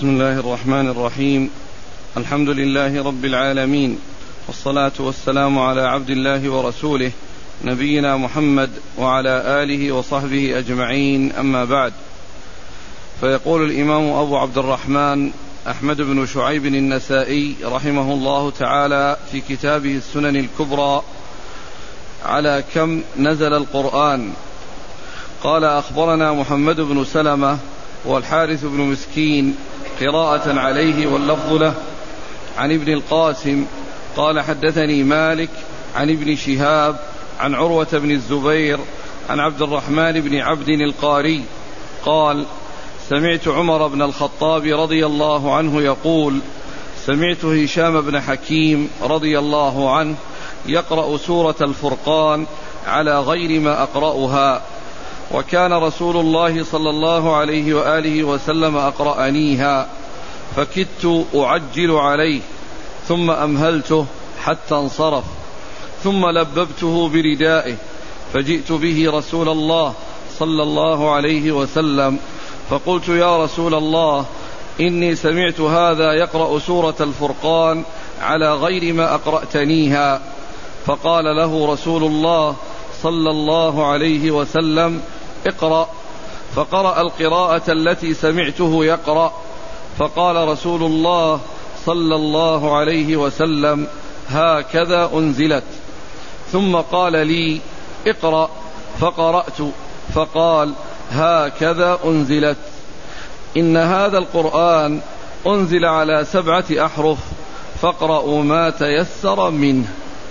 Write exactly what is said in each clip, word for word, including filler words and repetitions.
بسم الله الرحمن الرحيم. الحمد لله رب العالمين، والصلاة والسلام على عبد الله ورسوله نبينا محمد وعلى آله وصحبه أجمعين، أما بعد. فيقول الإمام أبو عبد الرحمن أحمد بن شعيب النسائي رحمه الله تعالى في كتابه السنن الكبرى: على كم نزل القرآن؟ قال: أخبرنا محمد بن سلمة والحارث بن مسكين قراءة عليه واللفظ له عن ابن القاسم قال: حدثني مالك عن ابن شهاب عن عروة بن الزبير عن عبد الرحمن بن عبد القاري قال: سمعت عمر بن الخطاب رضي الله عنه يقول: سمعت هشام بن حكيم رضي الله عنه يقرأ سورة الفرقان على غير ما أقرأها، وكان رسول الله صلى الله عليه وآله وسلم أقرأنيها، فكدت أعجل عليه ثم أمهلته حتى انصرف، ثم لببته بردائه فجئت به رسول الله صلى الله عليه وسلم، فقلت: يا رسول الله، إني سمعت هذا يقرأ سورة الفرقان على غير ما أقرأتنيها. فقال له رسول الله صلى الله عليه وسلم: اقرأ. فقرأ القراءة التي سمعته يقرأ، فقال رسول الله صلى الله عليه وسلم: هكذا أنزلت. ثم قال لي: اقرأ. فقرأت، فقال: هكذا أنزلت. إن هذا القرآن أنزل على سبعة أحرف، فاقرأوا ما تيسر منه.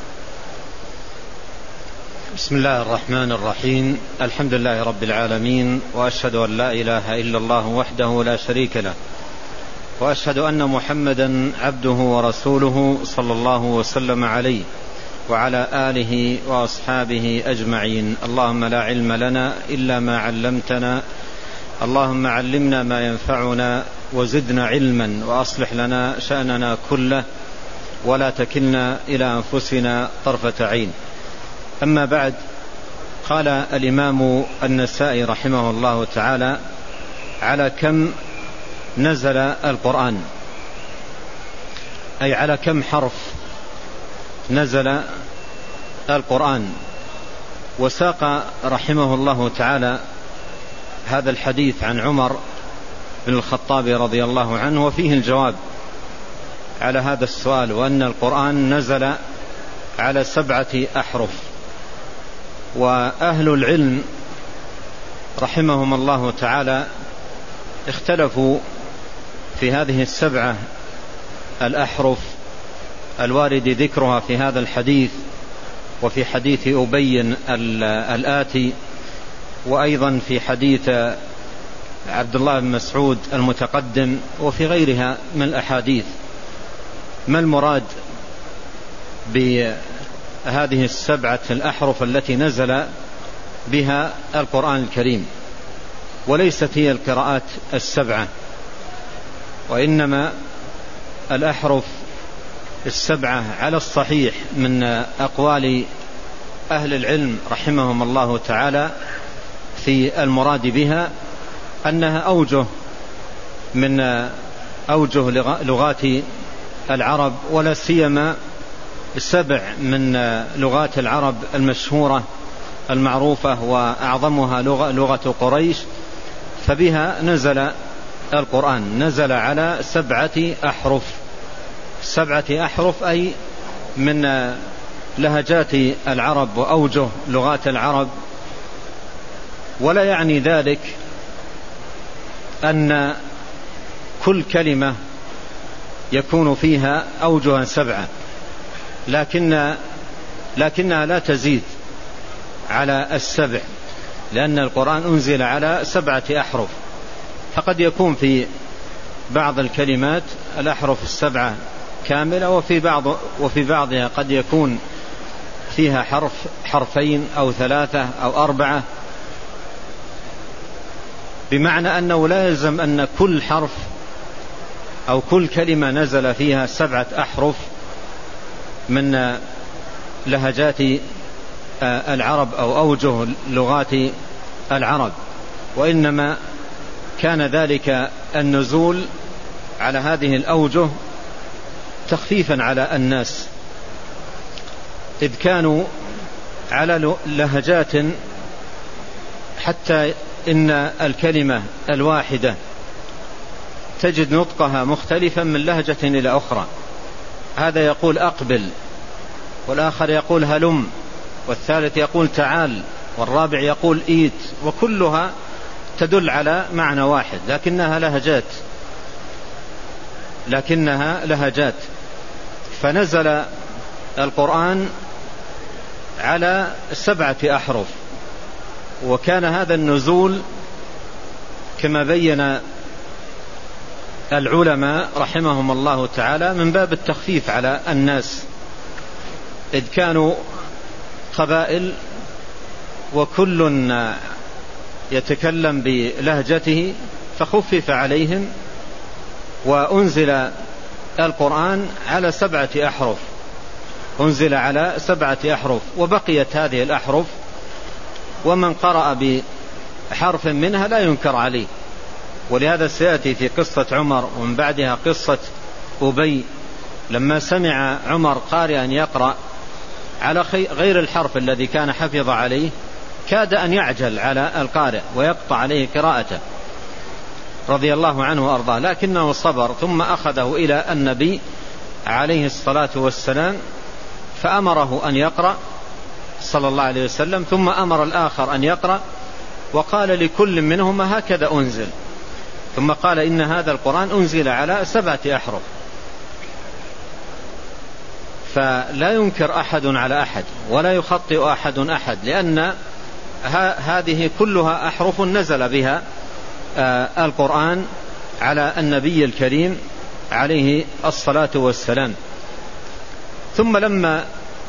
بسم الله الرحمن الرحيم. الحمد لله رب العالمين، وأشهد أن لا إله إلا الله وحده لا شريك له، وأشهد أن محمدا عبده ورسوله صلى الله وسلم عليه وعلى آله وأصحابه أجمعين. اللهم لا علم لنا إلا ما علمتنا، اللهم علمنا ما ينفعنا وزدنا علما، وأصلح لنا شأننا كله ولا تكلنا إلى أنفسنا طرفة عين. أما بعد، قال الإمام النسائي رحمه الله تعالى: على كم نزل القرآن، أي على كم حرف نزل القرآن. وساق رحمه الله تعالى هذا الحديث عن عمر بن الخطاب رضي الله عنه، وفيه الجواب على هذا السؤال، وأن القرآن نزل على سبعة أحرف. وأهل العلم رحمهم الله تعالى اختلفوا في هذه السبعة الأحرف الوارد ذكرها في هذا الحديث وفي حديث أبي الآتي، وأيضا في حديث عبد الله بن مسعود المتقدم، وفي غيرها من الأحاديث. ما المراد بهذه السبعة الأحرف التي نزل بها القرآن الكريم؟ وليست هي القراءات السبعة، وإنما الأحرف السبعة على الصحيح من أقوال أهل العلم رحمهم الله تعالى في المراد بها أنها أوجه من أوجه لغات العرب، ولا سيما سبع من لغات العرب المشهورة المعروفة، وأعظمها لغة, لغة قريش، فبها نزل القرآن. نزل على سبعة أحرف. سبعة أحرف أي من لهجات العرب وأوجه لغات العرب. ولا يعني ذلك أن كل كلمة يكون فيها أوجها سبعة، لكن لكنها لا تزيد على السبع، لأن القرآن أنزل على سبعة أحرف. فقد يكون في بعض الكلمات الأحرف السبعة كاملة، وفي بعض وفي بعضها قد يكون فيها حرف حرفين أو ثلاثة أو أربعة، بمعنى أنه لا يلزم أن كل حرف أو كل كلمة نزل فيها سبعة أحرف من لهجات العرب أو أوجه لغات العرب، وإنما كان ذلك النزول على هذه الأوجه تخفيفا على الناس، إذ كانوا على لهجات حتى إن الكلمة الواحدة تجد نطقها مختلفا من لهجة إلى أخرى، هذا يقول أقبل، والآخر يقول هلم، والثالث يقول تعال، والرابع يقول إيت، وكلها تدل على معنى واحد لكنها لهجات لكنها لهجات فنزل القرآن على سبعة أحرف، وكان هذا النزول كما بين العلماء رحمهم الله تعالى من باب التخفيف على الناس، إذ كانوا قبائل وكل يتكلم بلهجته فخفف عليهم، وأنزل القرآن على سبعة أحرف أنزل على سبعة أحرف وبقيت هذه الأحرف، ومن قرأ بحرف منها لا ينكر عليه. ولهذا سيأتي في قصة عمر ومن بعدها قصة أبي، لما سمع عمر قارئا يقرأ على غير الحرف الذي كان حفظ عليه كاد أن يعجل على القارئ ويقطع عليه قراءته رضي الله عنه وأرضاه، لكنه صبر ثم أخذه إلى النبي عليه الصلاة والسلام فأمره أن يقرأ صلى الله عليه وسلم، ثم أمر الآخر أن يقرأ وقال لكل منهما هكذا أنزل، ثم قال إن هذا القرآن أنزل على سبعة أحرف. فلا ينكر أحد على أحد ولا يخطئ أحد أحد، لأن هذه كلها أحرف نزل بها القرآن على النبي الكريم عليه الصلاة والسلام. ثم لما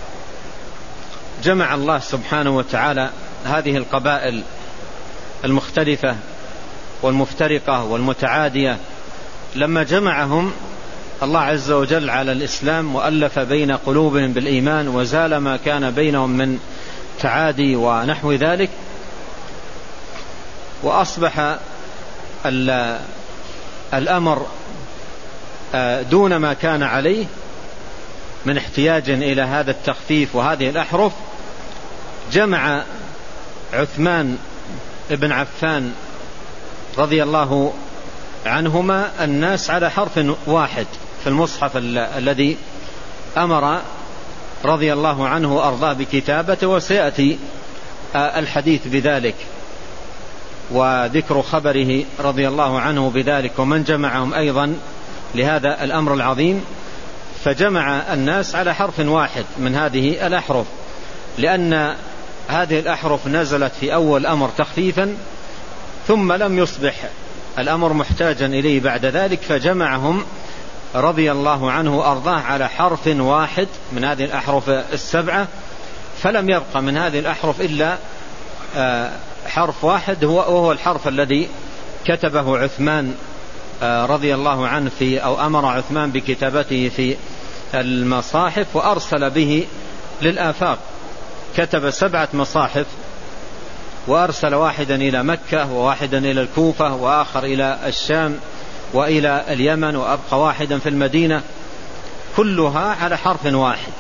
جمع الله سبحانه وتعالى هذه القبائل المختلفة والمفترقة والمتعادية، لما جمعهم الله عز وجل على الإسلام وألف بين قلوبهم بالإيمان وزال ما كان بينهم من تعادي ونحو ذلك، وأصبح الأمر دون ما كان عليه من احتياج إلى هذا التخفيف وهذه الأحرف، جمع عثمان ابن عفان رضي الله عنهما الناس على حرف واحد في المصحف الذي أمر رضي الله عنه وأرضاه بكتابته، وسيأتي الحديث بذلك وذكر خبره رضي الله عنه بذلك ومن جمعهم أيضا لهذا الأمر العظيم. فجمع الناس على حرف واحد من هذه الأحرف، لأن هذه الأحرف نزلت في أول أمر تخفيفا ثم لم يصبح الأمر محتاجا إليه بعد ذلك، فجمعهم رضي الله عنه وأرضاه على حرف واحد من هذه الأحرف السبعة، فلم يبقى من هذه الأحرف إلا حرف واحد وهو الحرف الذي كتبه عثمان رضي الله عنه في أو أمر عثمان بكتابته في المصاحف وأرسل به للآفاق. كتب سبعة مصاحف وأرسل واحدا إلى مكة وواحدا إلى الكوفة وآخر إلى الشام وإلى اليمن، وأبقى واحدا في المدينة، كلها على حرف واحد.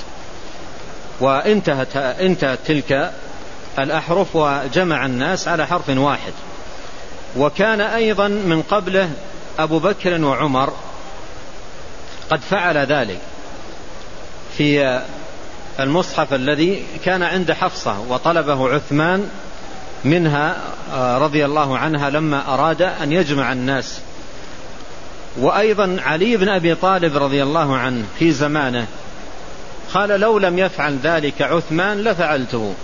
وانتهت انتهت تلك الأحرف وجمع الناس على حرف واحد. وكان أيضا من قبله أبو بكر وعمر قد فعل ذلك في المصحف الذي كان عند حفصة وطلبه عثمان منها رضي الله عنها لما أراد أن يجمع الناس. وأيضا علي بن أبي طالب رضي الله عنه في زمانه قال لو لم يفعل ذلك عثمان لفعلته،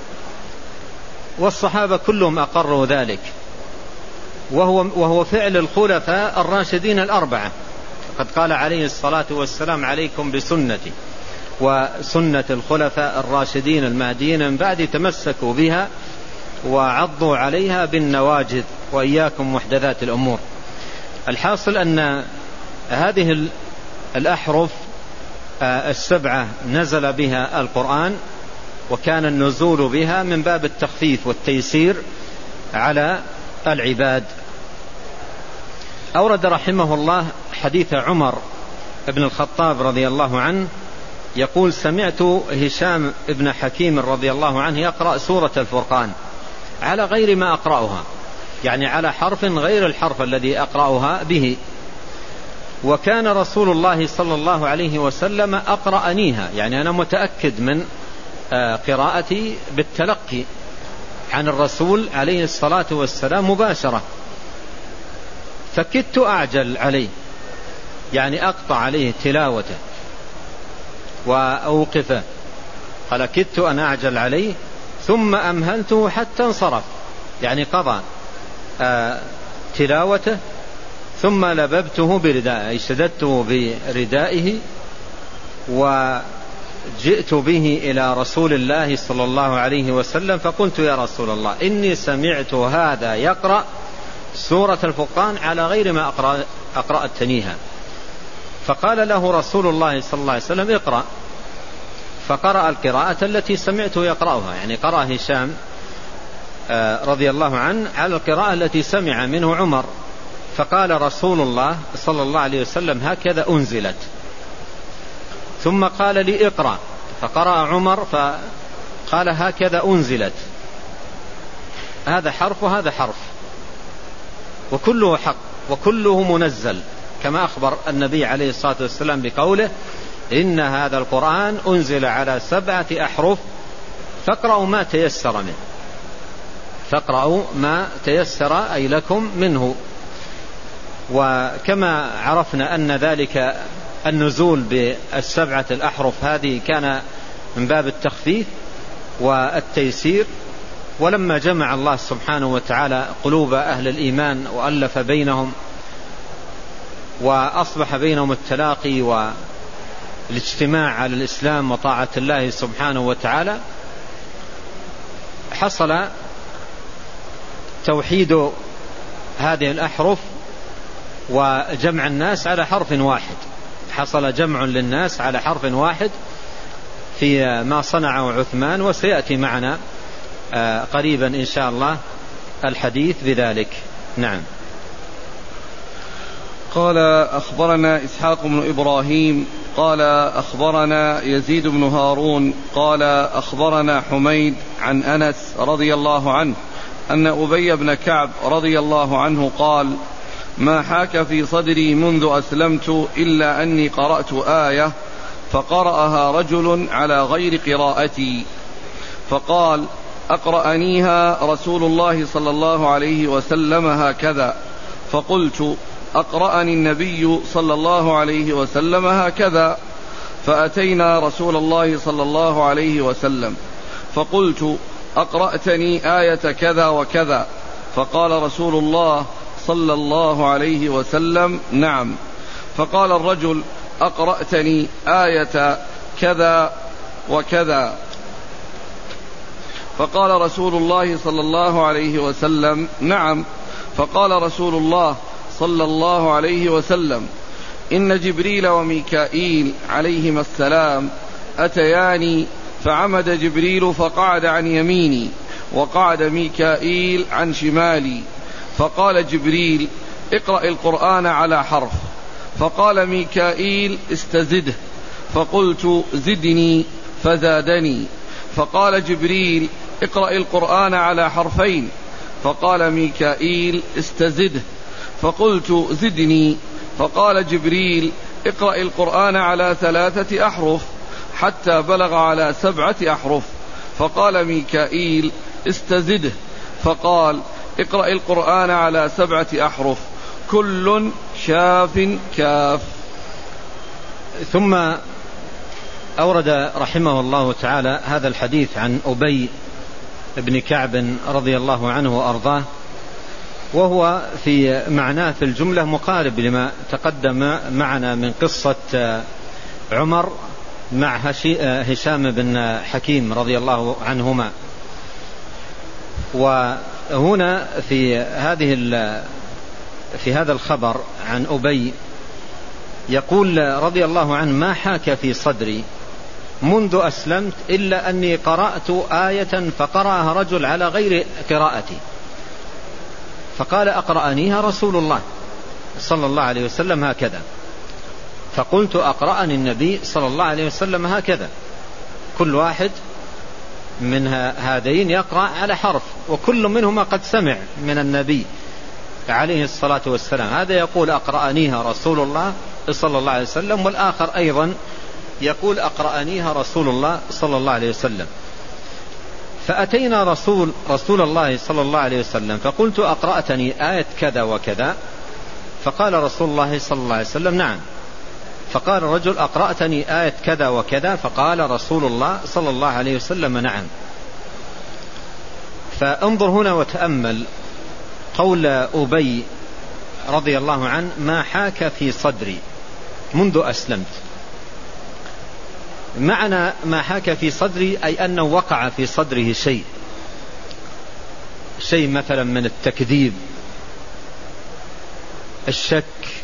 والصحابة كلهم أقروا ذلك، وهو, وهو فعل الخلفاء الراشدين الأربعة. قد قال عليه الصلاة والسلام عليكم بسنتي وسنة الخلفاء الراشدين المهديين من بعد تمسكوا بها وعضوا عليها بالنواجذ وإياكم محدثات الأمور. الحاصل أن هذه الأحرف السبعة نزل بها القرآن، وكان النزول بها من باب التخفيف والتيسير على العباد. أورد رحمه الله حديث عمر بن الخطاب رضي الله عنه يقول: سمعت هشام بن حكيم رضي الله عنه يقرأ سورة الفرقان على غير ما أقرأها، يعني على حرف غير الحرف الذي أقرأها به، وكان رسول الله صلى الله عليه وسلم أقرأنيها، يعني أنا متأكد من قراءتي بالتلقي عن الرسول عليه الصلاة والسلام مباشرة، فكدت أعجل عليه، يعني أقطع عليه تلاوته وأوقفه، قال: كدت أن أعجل عليه ثم أمهلته حتى انصرف، يعني قضى آه تلاوته ثم لببته بردائه، أي شددته بردائه وجئت به إلى رسول الله صلى الله عليه وسلم، فقلت: يا رسول الله، إني سمعت هذا يقرأ سورة الفرقان على غير ما أقرأ أقرأتنيها. فقال له رسول الله صلى الله عليه وسلم: اقرأ. فقرأ القراءة التي سمعته يقرأها، يعني قرأ هشام رضي الله عنه على القراءة التي سمع منه عمر. فقال رسول الله صلى الله عليه وسلم: هكذا أنزلت. ثم قال لي: اقرأ. فقرأ عمر فقال: هكذا أنزلت. هذا حرف وهذا حرف، وكله حق وكله منزل، كما أخبر النبي عليه الصلاة والسلام بقوله: إن هذا القرآن أنزل على سبعة أحرف فاقرأوا ما تيسر منه، فاقرأوا ما تيسر أي لكم منه. وكما عرفنا أن ذلك النزول بالسبعة الأحرف هذه كان من باب التخفيف والتيسير، ولما جمع الله سبحانه وتعالى قلوب أهل الإيمان وألف بينهم وأصبح بينهم التلاقي والاجتماع على الإسلام وطاعة الله سبحانه وتعالى، حصل توحيد هذه الأحرف وجمع الناس على حرف واحد، حصل جمع للناس على حرف واحد في ما صنعه عثمان، وسيأتي معنا قريبا إن شاء الله الحديث بذلك. نعم. قال: أخبرنا إسحاق بن إبراهيم قال أخبرنا يزيد بن هارون قال أخبرنا حميد عن أنس رضي الله عنه أن أبي بن كعب رضي الله عنه قال: ما حاك في صدري منذ أسلمت إلا أني قرأت آية فقرأها رجل على غير قراءتي، فقال: أقرأنيها رسول الله صلى الله عليه وسلم هكذا. فقلت: أقرأني النبي صلى الله عليه وسلم هكذا. فأتينا رسول الله صلى الله عليه وسلم فقلت: أقرأتني آية كذا وكذا. فقال رسول الله صلى الله عليه وسلم: نعم. فقال الرجل: أقرأتني آية كذا وكذا. فقال رسول الله صلى الله عليه وسلم: نعم. فقال رسول الله صلى الله عليه وسلم: إن جبريل وميكائيل عليهما السلام أتياني، فعمد جبريل فقعد عن يميني وقعد ميكائيل عن شمالي، فقال جبريل: اقرأ القرآن على حرف. فقال ميكائيل: استزده. فقلت: زدني، فزادني. فقال جبريل: اقرأ القرآن على حرفين. فقال ميكائيل: استزده. فقلت: زدني. فقال جبريل: اقرأ القرآن على ثلاثة أحرف، حتى بلغ على سبعة أحرف. فقال ميكائيل: استزده. فقال: اقرأ القرآن على سبعة أحرف، كل شاف كاف. ثم أورد رحمه الله تعالى هذا الحديث عن أبي بن كعب رضي الله عنه وأرضاه، وهو في معناه في الجملة مقارب لما تقدم معنا من قصة عمر مع هشام بن حكيم رضي الله عنهما. وهنا في هذه في هذا الخبر عن أبي يقول رضي الله عنه: ما حاك في صدري منذ أسلمت إلا أني قرأت آية فقرأها رجل على غير قراءتي، فقال: أقرأنيها رسول الله صلى الله عليه وسلم هكذا. فقلت أقرأني النبي صلى الله عليه وسلم هكذا. كل واحد من هذين يقرأ على حرف، وكل منهما قد سمع من النبي عليه الصلاة والسلام. هذا يقول أقرأنيها رسول الله صلى الله عليه وسلم، والآخر أيضا يقول أقرأنيها رسول الله صلى الله عليه وسلم. فأتينا رسول, رسول الله صلى الله عليه وسلم فقلت أقرأتني آية كذا وكذا؟ فقال رسول الله صلى الله عليه وسلم نعم. فقال الرجل أقرأتني آية كذا وكذا؟ فقال رسول الله صلى الله عليه وسلم نعم. فانظر هنا وتأمل قول أبي رضي الله عنه: ما حاك في صدري منذ أسلمت. معنى ما حاك في صدري أي أنه وقع في صدره شيء شيء مثلا من التكذيب، الشك،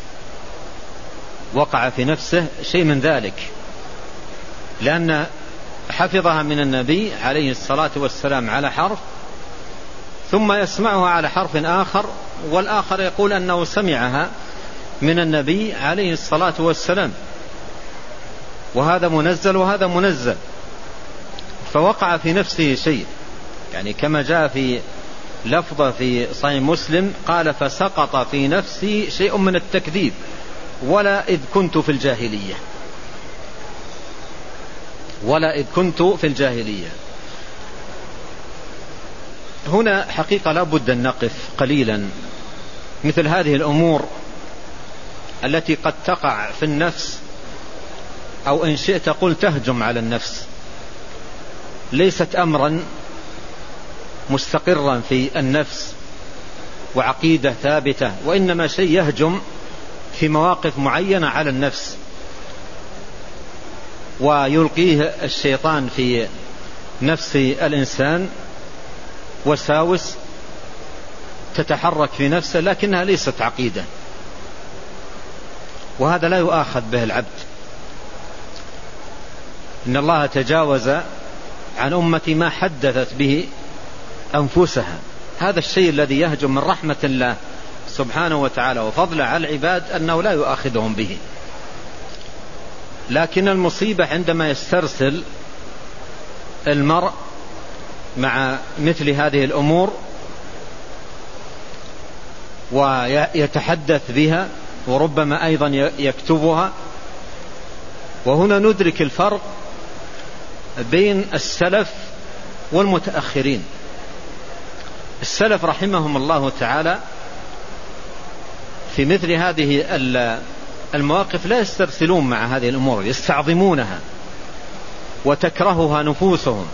وقع في نفسه شيء من ذلك، لأن حفظها من النبي عليه الصلاة والسلام على حرف، ثم يسمعها على حرف آخر، والآخر يقول أنه سمعها من النبي عليه الصلاة والسلام، وهذا منزل وهذا منزل. فوقع في نفسه شيء، يعني كما جاء في لفظة في صحيح مسلم قال: فسقط في نفسي شيء من التكذيب ولا إذ كنت في الجاهلية ولا إذ كنت في الجاهلية. هنا حقيقة لا بد أن نقف قليلا مثل هذه الأمور التي قد تقع في النفس، أو إن شئت قل تهجم على النفس. ليست أمرا مستقرا في النفس وعقيدة ثابتة، وإنما شيء يهجم في مواقف معينة على النفس، ويلقيه الشيطان في نفس الإنسان وساوس تتحرك في نفسه لكنها ليست عقيدة، وهذا لا يؤاخذ به العبد. إن الله تجاوز عن أمتي ما حدثت به أنفسها. هذا الشيء الذي يهجم من رحمة الله سبحانه وتعالى وفضله على العباد أنه لا يؤاخذهم به، لكن المصيبة عندما يسترسل المرء مع مثل هذه الأمور ويتحدث بها، وربما أيضا يكتبها. وهنا ندرك الفرق بين السلف والمتأخرين. السلف رحمهم الله تعالى في مثل هذه المواقف لا يسترسلون مع هذه الأمور، يستعظمونها وتكرهها نفوسهم،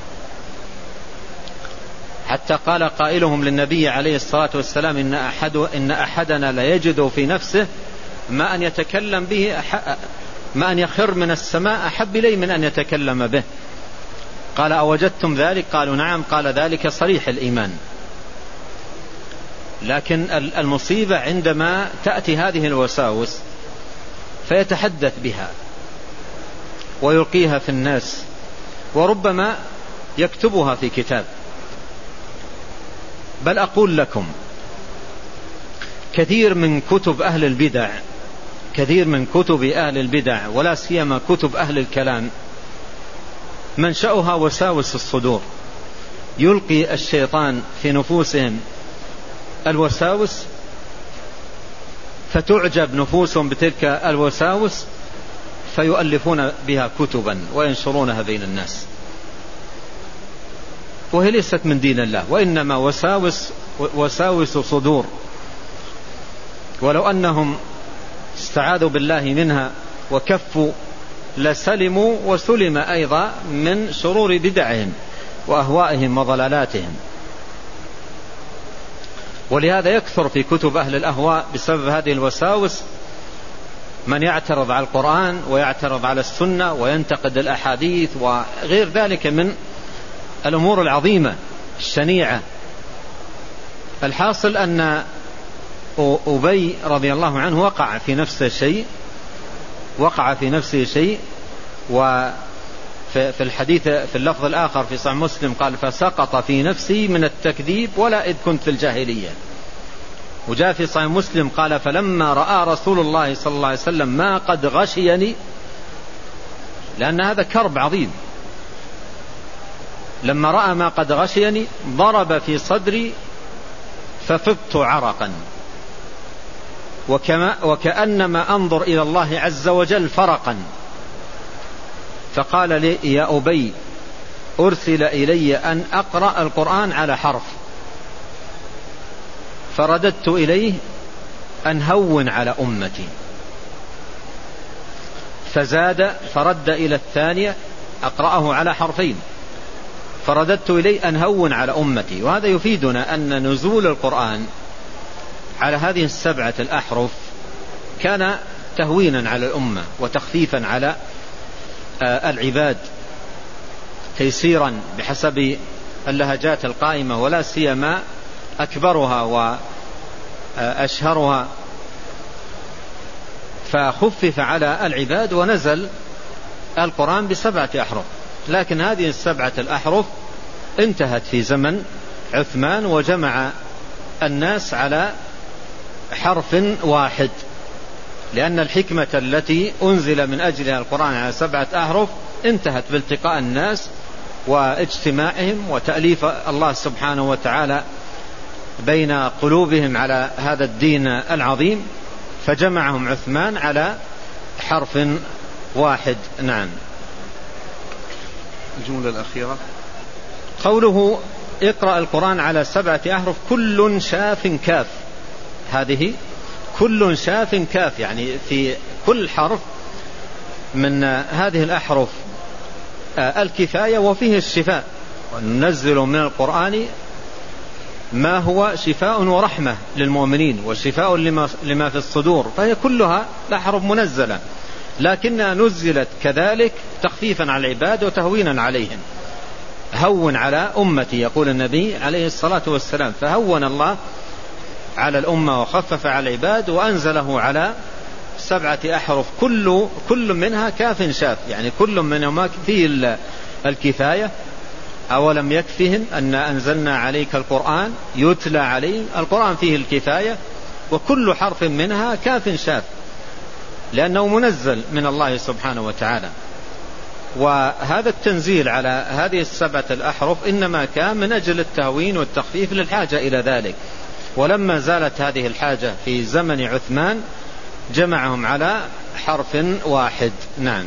حتى قال قائلهم للنبي عليه الصلاة والسلام: إن, أحد إن أحدنا لا يجد في نفسه ما أن يتكلم به أح... ما أن يخر من السماء أحب إليه من أن يتكلم به. قال: أوجدتم ذلك؟ قالوا: نعم. قال: ذلك صريح الإيمان. لكن المصيبة عندما تأتي هذه الوساوس فيتحدث بها ويلقيها في الناس، وربما يكتبها في كتاب. بل أقول لكم كثير من كتب أهل البدع كثير من كتب أهل البدع ولا سيما كتب أهل الكلام منشأها وساوس الصدور. يلقي الشيطان في نفوسهم الوساوس فتعجب نفوسهم بتلك الوساوس فيؤلفون بها كتبا وينشرونها بين الناس، وهي ليست من دين الله، وإنما وساوس وساوس صدور. ولو أنهم استعاذوا بالله منها وكفوا لسلموا وسلم أيضا من شرور بدعهم وأهوائهم وضلالاتهم. ولهذا يكثر في كتب أهل الأهواء بسبب هذه الوساوس من يعترض على القرآن ويعترض على السنة وينتقد الأحاديث وغير ذلك من الأمور العظيمة الشنيعة. الحاصل أن أبي رضي الله عنه وقع في نفسه شيء وقع في نفسه شيء وفي الحديث في اللفظ الآخر في صحيح مسلم قال: فسقط في نفسي من التكذيب ولا إذ كنت في الجاهلية. وجاء في صحيح مسلم قال فلما رأى رسول الله صلى الله عليه وسلم ما قد غشيني، لأن هذا كرب عظيم، لما رأى ما قد غشيني ضرب في صدري ففضت عرقا وكما وكأنما أنظر إلى الله عز وجل فرقا، فقال لي يا أبي أرسل إلي أن أقرأ القرآن على حرف، فرددت إليه أن هون على أمتي، فزاد فرد إلى الثانية أقرأه على حرفين، فرددت إليه أن هون على أمتي. وهذا يفيدنا أن نزول القرآن على هذه السبعة الأحرف كان تهوينا على الأمة وتخفيفا على العباد، تيسيرا بحسب اللهجات القائمة، ولا سيما أكبرها وأشهرها، فخفف على العباد ونزل القرآن بسبعة أحرف. لكن هذه السبعة الأحرف انتهت في زمن عثمان وجمع الناس على حرف واحد، لأن الحكمة التي أنزل من أجلها القرآن على سبعة أحرف انتهت بالتقاء الناس واجتماعهم وتأليف الله سبحانه وتعالى بين قلوبهم على هذا الدين العظيم، فجمعهم عثمان على حرف واحد. نعم. الجملة الأخيرة قوله اقرأ القرآن على سبعة أحرف كل شاف كاف، هذه كل شاف كاف، يعني في كل حرف من هذه الأحرف الكفاية وفيه الشفاء، وننزل من القرآن ما هو شفاء ورحمة للمؤمنين وشفاء لما في الصدور، فهي كلها الأحرف منزلة، لكنها نزلت كذلك تخفيفا على العباد وتهوينا عليهم. هون على أمتي يقول النبي عليه الصلاة والسلام، فهون الله على الأمة وخفف على العباد وأنزله على سبعة أحرف كل كل منها كاف شاف، يعني كل منهما فيه الكفاية. أولم يكفهم أن أنزلنا عليك القرآن يتلى عليه، القرآن فيه الكفاية، وكل حرف منها كاف شاف لأنه منزل من الله سبحانه وتعالى. وهذا التنزيل على هذه السبعة الأحرف إنما كان من أجل التهوين والتخفيف للحاجة إلى ذلك، ولما زالت هذه الحاجة في زمن عثمان جمعهم على حرف واحد. نعم.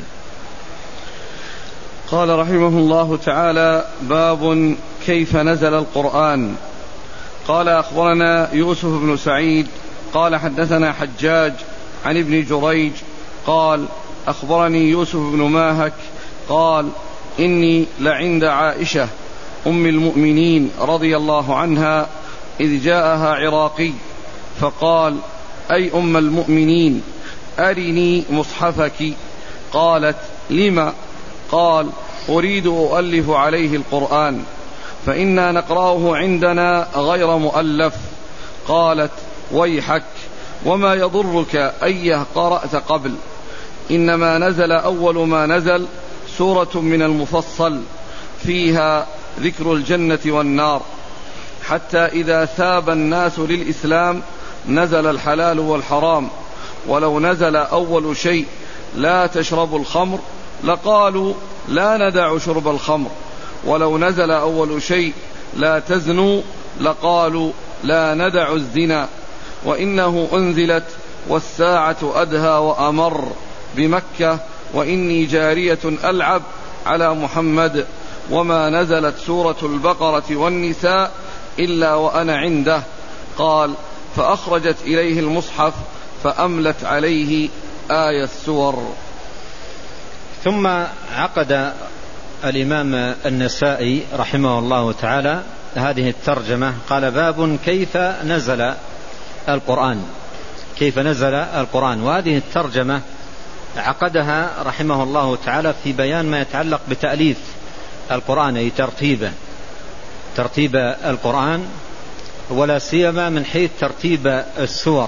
قال رحمه الله تعالى: باب كيف نزل القرآن. قال أخبرنا يوسف بن سعيد قال حدثنا حجاج عن ابن جريج قال أخبرني يوسف بن ماهك قال إني لعند عائشة أم المؤمنين رضي الله عنها إذ جاءها عراقي فقال: أي أم المؤمنين أرني مصحفك. قالت: لما؟ قال: أريد أؤلف عليه القرآن فإنا نقرأه عندنا غير مؤلف. قالت: ويحك، وما يضرك أيه قرأت قبل، إنما نزل أول ما نزل سورة من المفصل فيها ذكر الجنة والنار، حتى إذا ثاب الناس للإسلام نزل الحلال والحرام، ولو نزل أول شيء لا تشربوا الخمر لقالوا لا ندع شرب الخمر، ولو نزل أول شيء لا تزنوا لقالوا لا ندع الزنا، وإنه أنزلت والساعة أدهى وأمر بمكة وإني جارية ألعب على محمد، وما نزلت سورة البقرة والنساء إلا وأنا عنده. قال: فأخرجت إليه المصحف فأملت عليه آية السور. ثم عقد الإمام النسائي رحمه الله تعالى هذه الترجمة، قال: باب كيف نزل القرآن، كيف نزل القرآن. وهذه الترجمة عقدها رحمه الله تعالى في بيان ما يتعلق بتأليف القرآن، أي ترتيبه، ترتيب القرآن، ولا سيما من حيث ترتيب السور.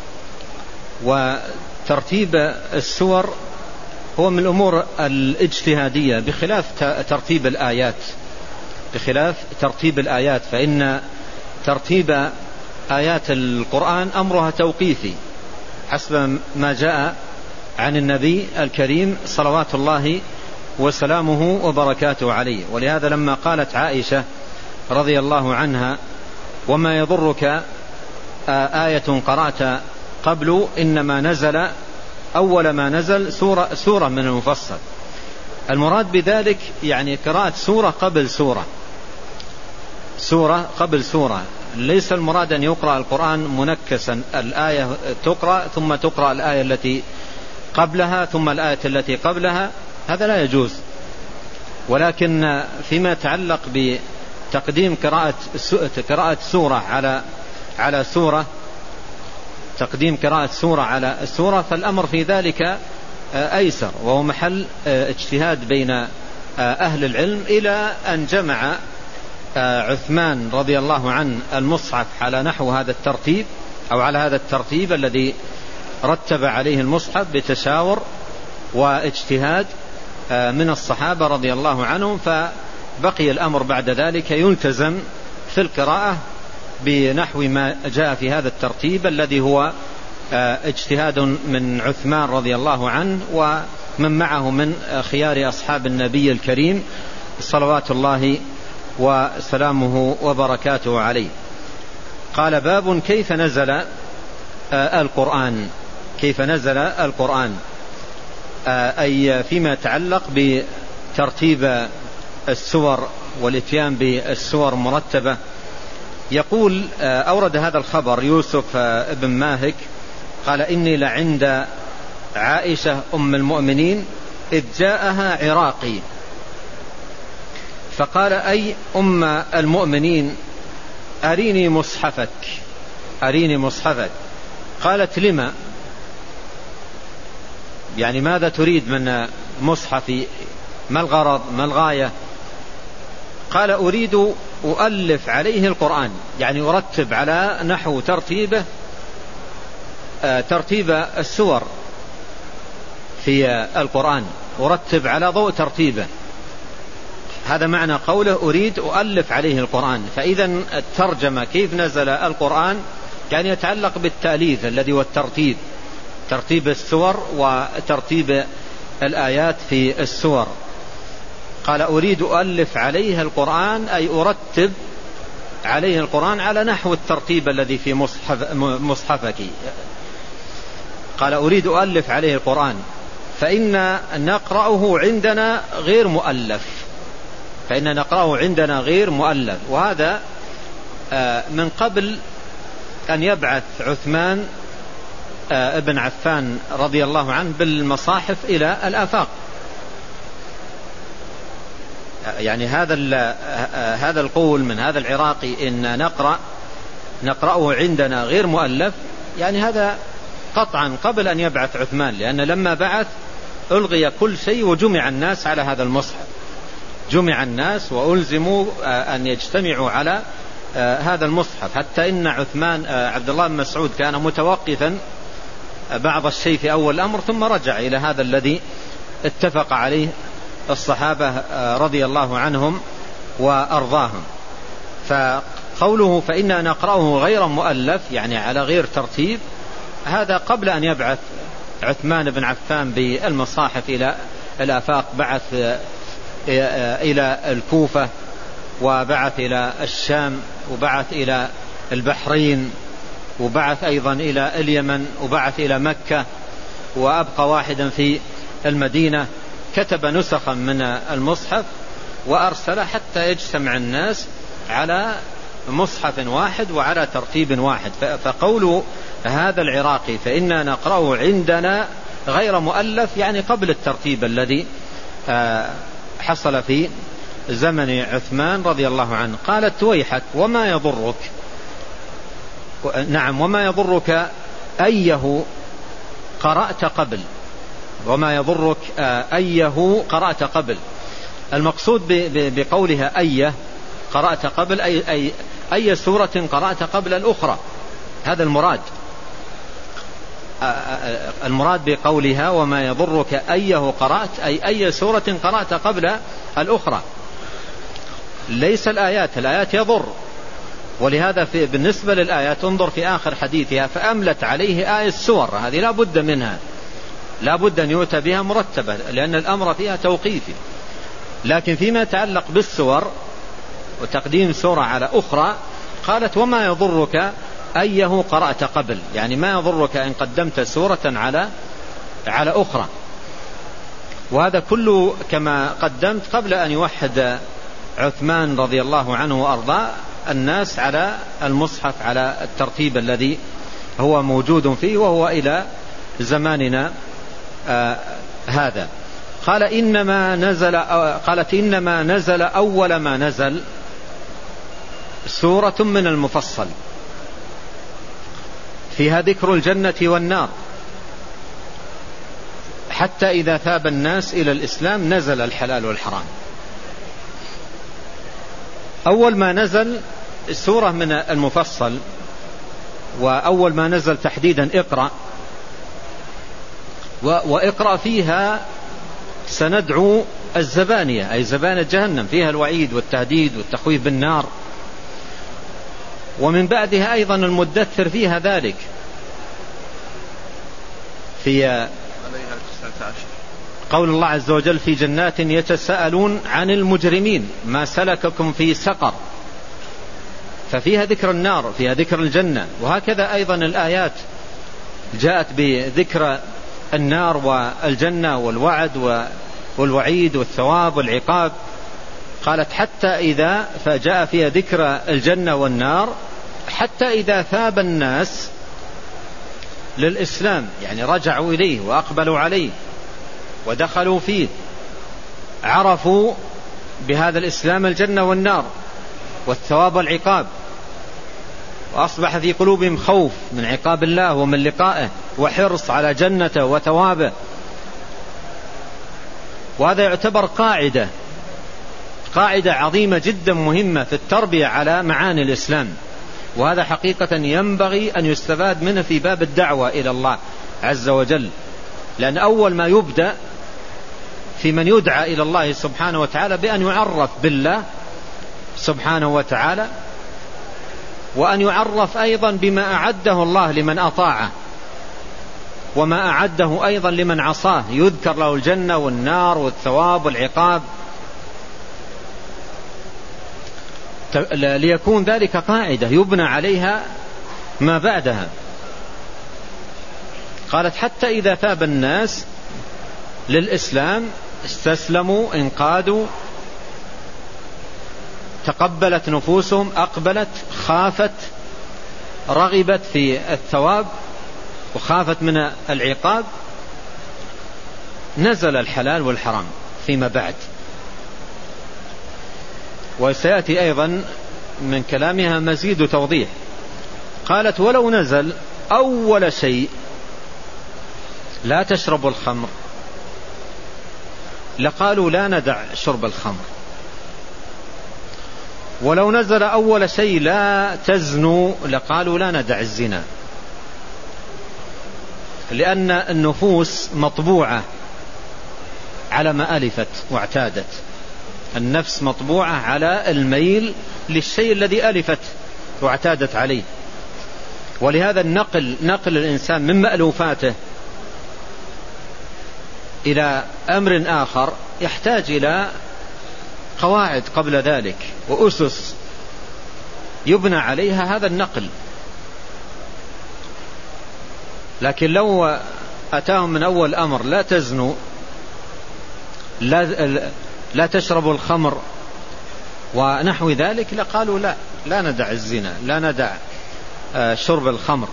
وترتيب السور هو من الأمور الاجتهادية بخلاف ترتيب الآيات، بخلاف ترتيب الآيات، فإن ترتيب آيات القرآن أمرها توقيفي حسب ما جاء عن النبي الكريم صلوات الله وسلامه وبركاته عليه. ولهذا لما قالت عائشة رضي الله عنها وما يضرك آية قرأت قبل إنما نزل أول ما نزل سورة, سورة من المفصل، المراد بذلك يعني قراءة سورة قبل سورة، سورة قبل سورة، ليس المراد أن يقرأ القرآن منكسا، الآية تقرأ ثم تقرأ الآية التي قبلها ثم الآية التي قبلها، هذا لا يجوز. ولكن فيما يتعلق بتقديم قراءة قراءة سورة على على سورة، تقديم قراءة سورة على السورة، فالأمر في ذلك أيسر، وهو محل اجتهاد بين أهل العلم، إلى أن جمع عثمان رضي الله عنه المصحف على نحو هذا الترتيب أو على هذا الترتيب الذي رتب عليه المصحف بتشاور واجتهاد من الصحابة رضي الله عنهم، فبقي الأمر بعد ذلك يلتزم في القراءة بنحو ما جاء في هذا الترتيب الذي هو اجتهاد من عثمان رضي الله عنه ومن معه من خيار أصحاب النبي الكريم صلوات الله وسلامه وبركاته عليه. قال باب كيف نزل القرآن، كيف نزل القرآن أي فيما يتعلق بترتيب السور والاتيان بالسور مرتبة. يقول أورد هذا الخبر يوسف بن ماهك قال إني لعند عائشة أم المؤمنين إذ جاءها عراقي فقال أي أم المؤمنين أريني مصحفك، أريني مصحفك. قالت لما، يعني ماذا تريد من مصحفي، ما الغرض ما الغاية؟ قال أريد أؤلف عليه القرآن، يعني أرتب على نحو ترتيبه ترتيب السور في القرآن، أرتب على ضوء ترتيبه، هذا معنى قوله أريد أؤلف عليه القرآن. فإذا الترجمة كيف نزل القرآن كان يتعلق بالتأليف الذي هو الترتيب، ترتيب السور وترتيب الآيات في السور. قال أريد أؤلف عليه القرآن أي أرتب عليه القرآن على نحو الترتيب الذي في مصحف مصحفك. قال أريد أؤلف عليه القرآن فإن نقرأه عندنا غير مؤلف، فإن نقرأه عندنا غير مؤلف. وهذا من قبل أن يبعث عثمان ابن عفان رضي الله عنه بالمصاحف إلى الآفاق، يعني هذا هذا القول من هذا العراقي إن نقرأ نقرأه عندنا غير مؤلف، يعني هذا قطعا قبل أن يبعث عثمان، لأن لما بعث ألغي كل شيء وجمع الناس على هذا المصحف، جمع الناس وألزموا أن يجتمعوا على هذا المصحف، حتى إن عثمان عبد الله بن مسعود كان متوقفا بعض الشيء في أول الأمر ثم رجع إلى هذا الذي اتفق عليه الصحابة رضي الله عنهم وأرضاهم. فقوله فإنا نقرأه غير مؤلف يعني على غير ترتيب، هذا قبل أن يبعث عثمان بن عفان بالمصاحف إلى الآفاق، بعث إلى الكوفة وبعث إلى الشام وبعث إلى البحرين وبعث أيضا إلى اليمن وبعث إلى مكة وأبقى واحدا في المدينة، كتب نسخا من المصحف وأرسل حتى يجتمع الناس على مصحف واحد وعلى ترتيب واحد. فقول هذا العراقي فإنا نقرأه عندنا غير مؤلف يعني قبل الترتيب الذي حصل في زمن عثمان رضي الله عنه. قالت ويحك وما يضرك، نعم وما يضرك أيه قرأت قبل، وما يضرك أيه قرأت قبل. المقصود بقولها أيه قرأت قبل أي, أي, أي سورة قرأت قبل الأخرى، هذا المراد. المراد بقولها وما يضرك أيه قرأت أي أي سورة قرأت قبل الأخرى، ليس الآيات، الآيات يضر، ولهذا في بالنسبة للآيات انظر في آخر حديثها فأملت عليه آية السور، هذه لا بد منها، لا بد أن يؤتى بها مرتبة لأن الأمر فيها توقيفي. لكن فيما يتعلق بالسور وتقديم سورة على أخرى قالت وما يضرك أيه قرأت قبل، يعني ما يضرك إن قدمت سورة على على أخرى. وهذا كله كما قدمت قبل أن يوحد عثمان رضي الله عنه وأرضاه الناس على المصحف على الترتيب الذي هو موجود فيه وهو إلى زماننا آه هذا. قال إنما نزل قالت إنما نزل أول ما نزل سورة من المفصل فيها ذكر الجنة والنار، حتى إذا ثاب الناس إلى الإسلام نزل الحلال والحرام. أول ما نزل سورة من المفصل، وأول ما نزل تحديدا اقرأ، وإقرأ فيها سندعو الزبانية أي زبانة جهنم، فيها الوعيد والتهديد والتخويف بالنار. ومن بعدها أيضا المدثر فيها ذلك في قول الله عز وجل في جنات يتساءلون عن المجرمين ما سلككم في سقر، ففيها ذكر النار فيها ذكر الجنة. وهكذا أيضا الآيات جاءت بذكر النار والجنة والوعد والوعيد والثواب والعقاب. قالت حتى إذا فجاء فيها ذكر الجنة والنار حتى إذا ثاب الناس للإسلام، يعني رجعوا إليه وأقبلوا عليه ودخلوا فيه، عرفوا بهذا الإسلام الجنة والنار والثواب والعقاب، وأصبح في قلوبهم خوف من عقاب الله ومن لقائه وحرص على جنته وثوابه. وهذا يعتبر قاعدة قاعدة عظيمة جدا مهمة في التربية على معاني الإسلام، وهذا حقيقة ينبغي أن يستفاد منه في باب الدعوة إلى الله عز وجل. لأن أول ما يبدأ في من يدعى إلى الله سبحانه وتعالى بأن يعرف بالله سبحانه وتعالى، وأن يعرف أيضا بما أعده الله لمن أطاعه وما أعده أيضا لمن عصاه، يذكر له الجنة والنار والثواب والعقاب، ليكون ذلك قاعدة يبنى عليها ما بعدها. قالت حتى إذا ثاب الناس للإسلام استسلموا انقادوا، تقبلت نفوسهم، أقبلت، خافت، رغبت في الثواب وخافت من العقاب، نزل الحلال والحرام فيما بعد. وسيأتي أيضا من كلامها مزيد توضيح. قالت ولو نزل أول شيء لا تشربوا الخمر لقالوا لا ندع شرب الخمر، ولو نزل أول شيء لا تزنوا لقالوا لا ندع الزنا، لأن النفوس مطبوعة على ما ألفت واعتادت، النفس مطبوعة على الميل للشيء الذي ألفت واعتادت عليه. ولهذا النقل نقل الإنسان من مألوفاته إلى أمر آخر يحتاج إلى قواعد قبل ذلك وأسس يبنى عليها هذا النقل. لكن لو أتاهم من أول أمر لا تزنوا، لا, لا تشربوا الخمر ونحو ذلك، لقالوا لا لا ندع الزنا، لا ندع شرب الخمر.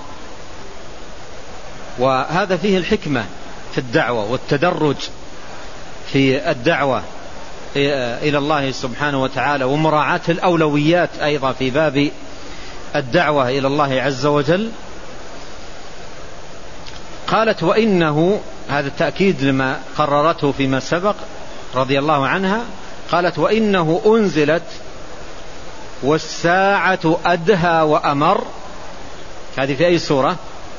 وهذا فيه الحكمة في الدعوة والتدرج في الدعوة إلى الله سبحانه وتعالى، ومراعاة الأولويات أيضا في باب الدعوة إلى الله عز وجل. قالت وإنه، هذا التأكيد لما قررته فيما سبق رضي الله عنها، قالت وإنه أنزلت والساعة أدهى وأمر. هذه في أي سورة؟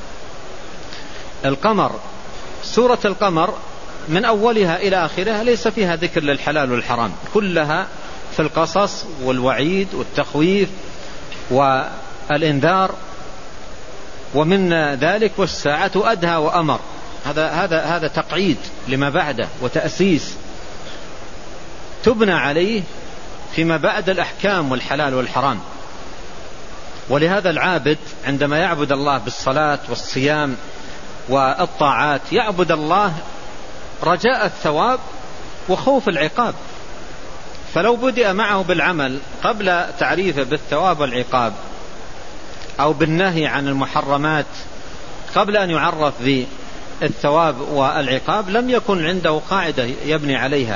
القمر. سورة القمر من أولها إلى آخرها ليس فيها ذكر للحلال والحرام، كلها في القصص والوعيد والتخويف والإنذار، ومن ذلك والساعة أدهى وأمر. هذا هذا هذا تقعيد لما بعده وتأسيس تبنى عليه فيما بعد الأحكام والحلال والحرام. ولهذا العابد عندما يعبد الله بالصلاة والصيام والطاعات يعبد الله رجاء الثواب وخوف العقاب. فلو بدأ معه بالعمل قبل تعريفه بالثواب والعقاب أو بالنهي عن المحرمات قبل أن يعرف بالثواب والعقاب لم يكن عنده قاعدة يبني عليها.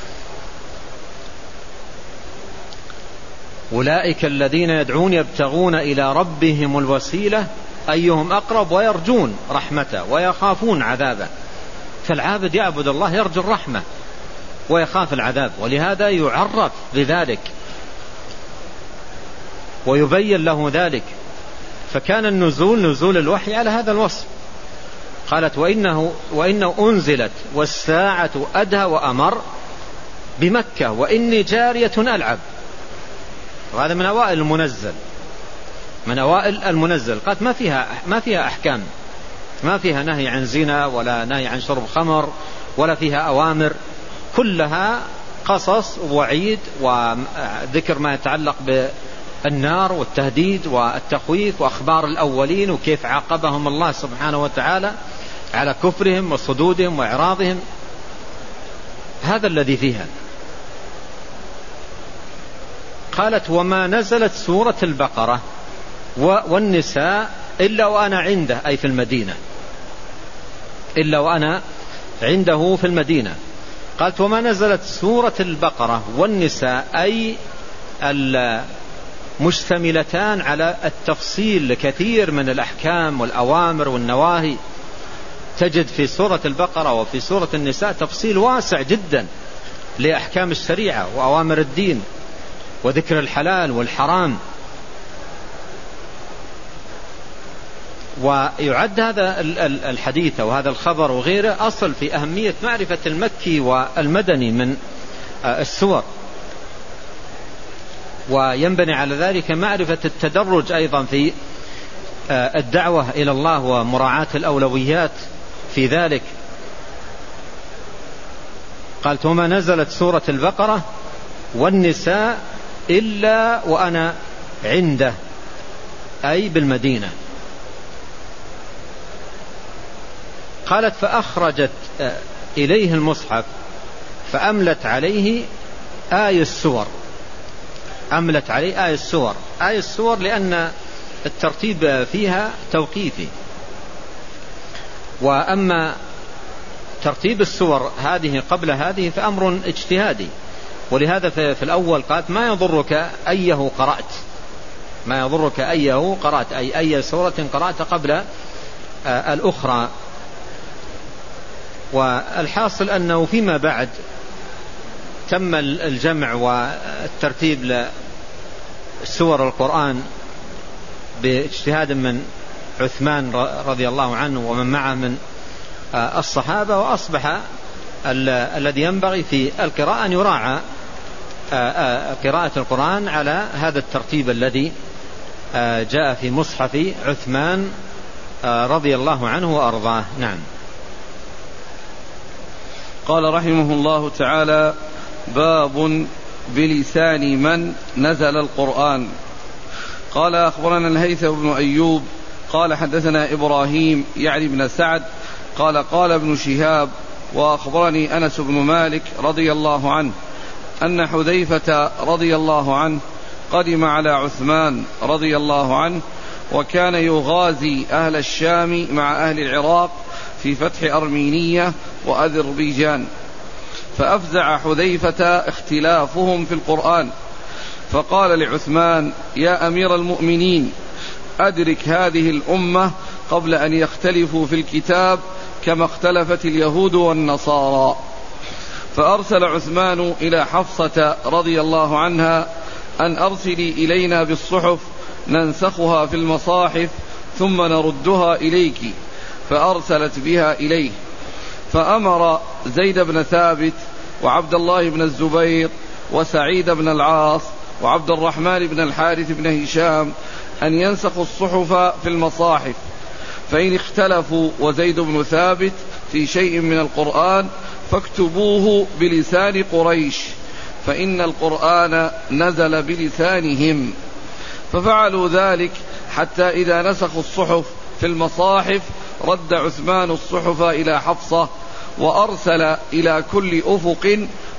أولئك الذين يدعون يبتغون إلى ربهم الوسيلة أيهم أقرب ويرجون رحمته ويخافون عذابه. فالعابد يعبد الله يرجو الرحمة ويخاف العذاب، ولهذا يعرف بذلك ويبين له ذلك. فكان النزول نزول الوحي على هذا الوصف. قالت وإنه, وإنه أنزلت والساعة أدهى وأمر بمكة وإني جارية ألعب. وهذا من أوائل المنزل من أوائل المنزل. قالت ما فيها ما فيها أحكام، ما فيها نهي عن زنا ولا نهي عن شرب خمر ولا فيها أوامر، كلها قصص ووعيد وذكر ما يتعلق بالنار والتهديد والتخويف وأخبار الأولين وكيف عاقبهم الله سبحانه وتعالى على كفرهم وصدودهم وإعراضهم. هذا الذي فيها. قالت وما نزلت سورة البقرة والنساء إلا وأنا عنده، أي في المدينة، إلا وأنا عنده في المدينة. قالت وما نزلت سورة البقرة والنساء أي المشتملتان على التفصيل لكثير من الأحكام والأوامر والنواهي. تجد في سورة البقرة وفي سورة النساء تفصيل واسع جدا لأحكام الشريعة وأوامر الدين وذكر الحلال والحرام. ويعد هذا الحديث وهذا الخبر وغيره أصل في أهمية معرفة المكي والمدني من السور، وينبني على ذلك معرفة التدرج أيضا في الدعوة إلى الله ومراعاة الأولويات في ذلك. قالت وما نزلت سورة البقرة والنساء إلا وأنا عنده، أي بالمدينة. قالت فأخرجت إليه المصحف فأملت عليه آي السور. أملت عليه آي السور. آي السور لأن الترتيب فيها توقيفي، وأما ترتيب السور هذه قبل هذه فأمر اجتهادي. ولهذا في الأول قالت ما يضرك أيه قرأت، ما يضرك أيه قرأت، أي أي سورة قرأت قبل الأخرى. والحاصل أنه فيما بعد تم الجمع والترتيب لسور القرآن باجتهاد من عثمان رضي الله عنه ومن معه من الصحابة، وأصبح الذي ينبغي في القراءة أن يراعى قراءة القرآن على هذا الترتيب الذي جاء في مصحف عثمان رضي الله عنه وأرضاه. نعم. قال رحمه الله تعالى باب بلسان من نزل القرآن. قال أخبرنا الهيثم بن أيوب قال حدثنا إبراهيم يعني بن سعد قال قال ابن شهاب وأخبرني أنس بن مالك رضي الله عنه أن حذيفة رضي الله عنه قدم على عثمان رضي الله عنه وكان يغازي أهل الشام مع أهل العراق في فتح أرمينية وأذربيجان، فأفزع حذيفة اختلافهم في القرآن، فقال لعثمان يا أمير المؤمنين أدرك هذه الأمة قبل أن يختلفوا في الكتاب كما اختلفت اليهود والنصارى. فأرسل عثمان إلى حفصة رضي الله عنها أن أرسلي إلينا بالصحف ننسخها في المصاحف ثم نردها إليك، فأرسلت بها إليه. فأمر زيد بن ثابت وعبد الله بن الزبير وسعيد بن العاص وعبد الرحمن بن الحارث بن هشام أن ينسخوا الصحف في المصاحف، فإن اختلفوا وزيد بن ثابت في شيء من القرآن فاكتبوه بلسان قريش، فإن القرآن نزل بلسانهم. ففعلوا ذلك حتى إذا نسخوا الصحف في المصاحف رد عثمان الصحف إلى حفصة، وأرسل إلى كل أفق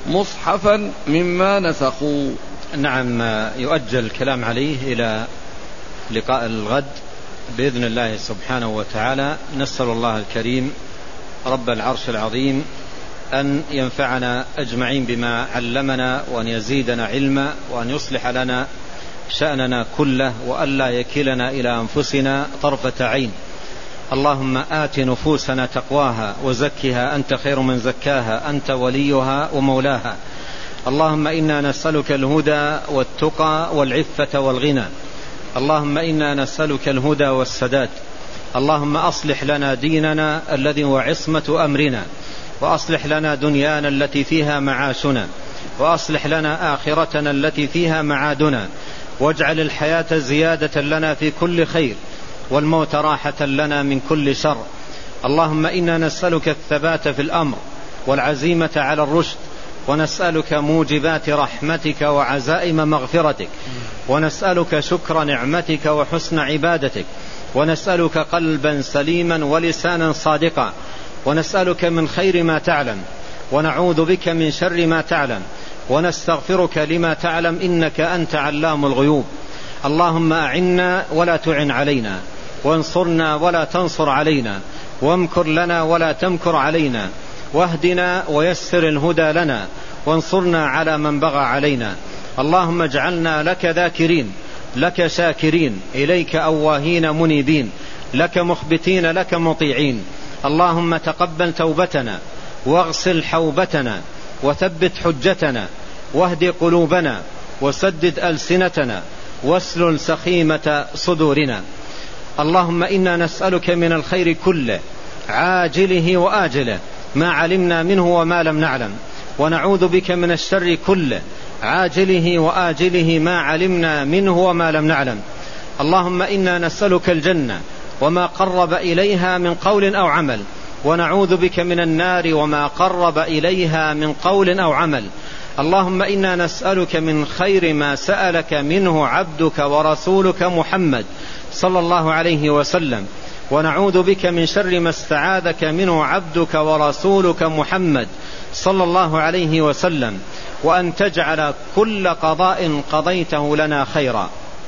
مصحفا مما نسخوا. نعم، يؤجل الكلام عليه إلى لقاء الغد بإذن الله سبحانه وتعالى. نسأل الله الكريم رب العرش العظيم أن ينفعنا أجمعين بما علمنا، وأن يزيدنا علما، وأن يصلح لنا شأننا كله، وألا يكلنا إلى أنفسنا طرفة عين. اللهم آت نفوسنا تقواها وزكها أنت خير من زكاها، أنت وليها ومولاها. اللهم إنا نسألك الهدى والتقى والعفة والغنى. اللهم إنا نسألك الهدى والسداد. اللهم أصلح لنا ديننا الذي هو عصمة أمرنا، وأصلح لنا دنيانا التي فيها معاشنا، وأصلح لنا آخرتنا التي فيها معادنا، واجعل الحياة زيادة لنا في كل خير، والموت راحة لنا من كل شر. اللهم إنا نسألك الثبات في الأمر والعزيمة على الرشد، ونسألك موجبات رحمتك وعزائم مغفرتك، ونسألك شكر نعمتك وحسن عبادتك، ونسألك قلبا سليما ولسانا صادقا، ونسألك من خير ما تعلم، ونعوذ بك من شر ما تعلم، ونستغفرك لما تعلم، إنك أنت علام الغيوب. اللهم أعنا ولا تعن علينا، وانصرنا ولا تنصر علينا، وامكر لنا ولا تمكر علينا، واهدنا ويسر الهدى لنا، وانصرنا على من بغى علينا. اللهم اجعلنا لك ذاكرين، لك شاكرين، إليك أواهين منيبين، لك مخبتين، لك مطيعين. اللهم تقبل توبتنا، واغسل حوبتنا، وثبت حجتنا، واهد قلوبنا، وسدد ألسنتنا، واسلل سخيمة صدورنا. اللهم إنا نسألك من الخير كله عاجله وآجله ما علمنا منه وما لم نعلم، ونعوذ بك من الشر كله عاجله وآجله ما علمنا منه وما لم نعلم. اللهم إنا نسألك الجنة وما قرب إليها من قول أو عمل، ونعوذ بك من النار وما قرب إليها من قول أو عمل. اللهم إنا نسألك من خير ما سألك منه عبدك ورسولك محمد صلى الله عليه وسلم، ونعوذ بك من شر ما استعاذك منه عبدك ورسولك محمد صلى الله عليه وسلم، وأن تجعل كل قضاء قضيته لنا خيرا.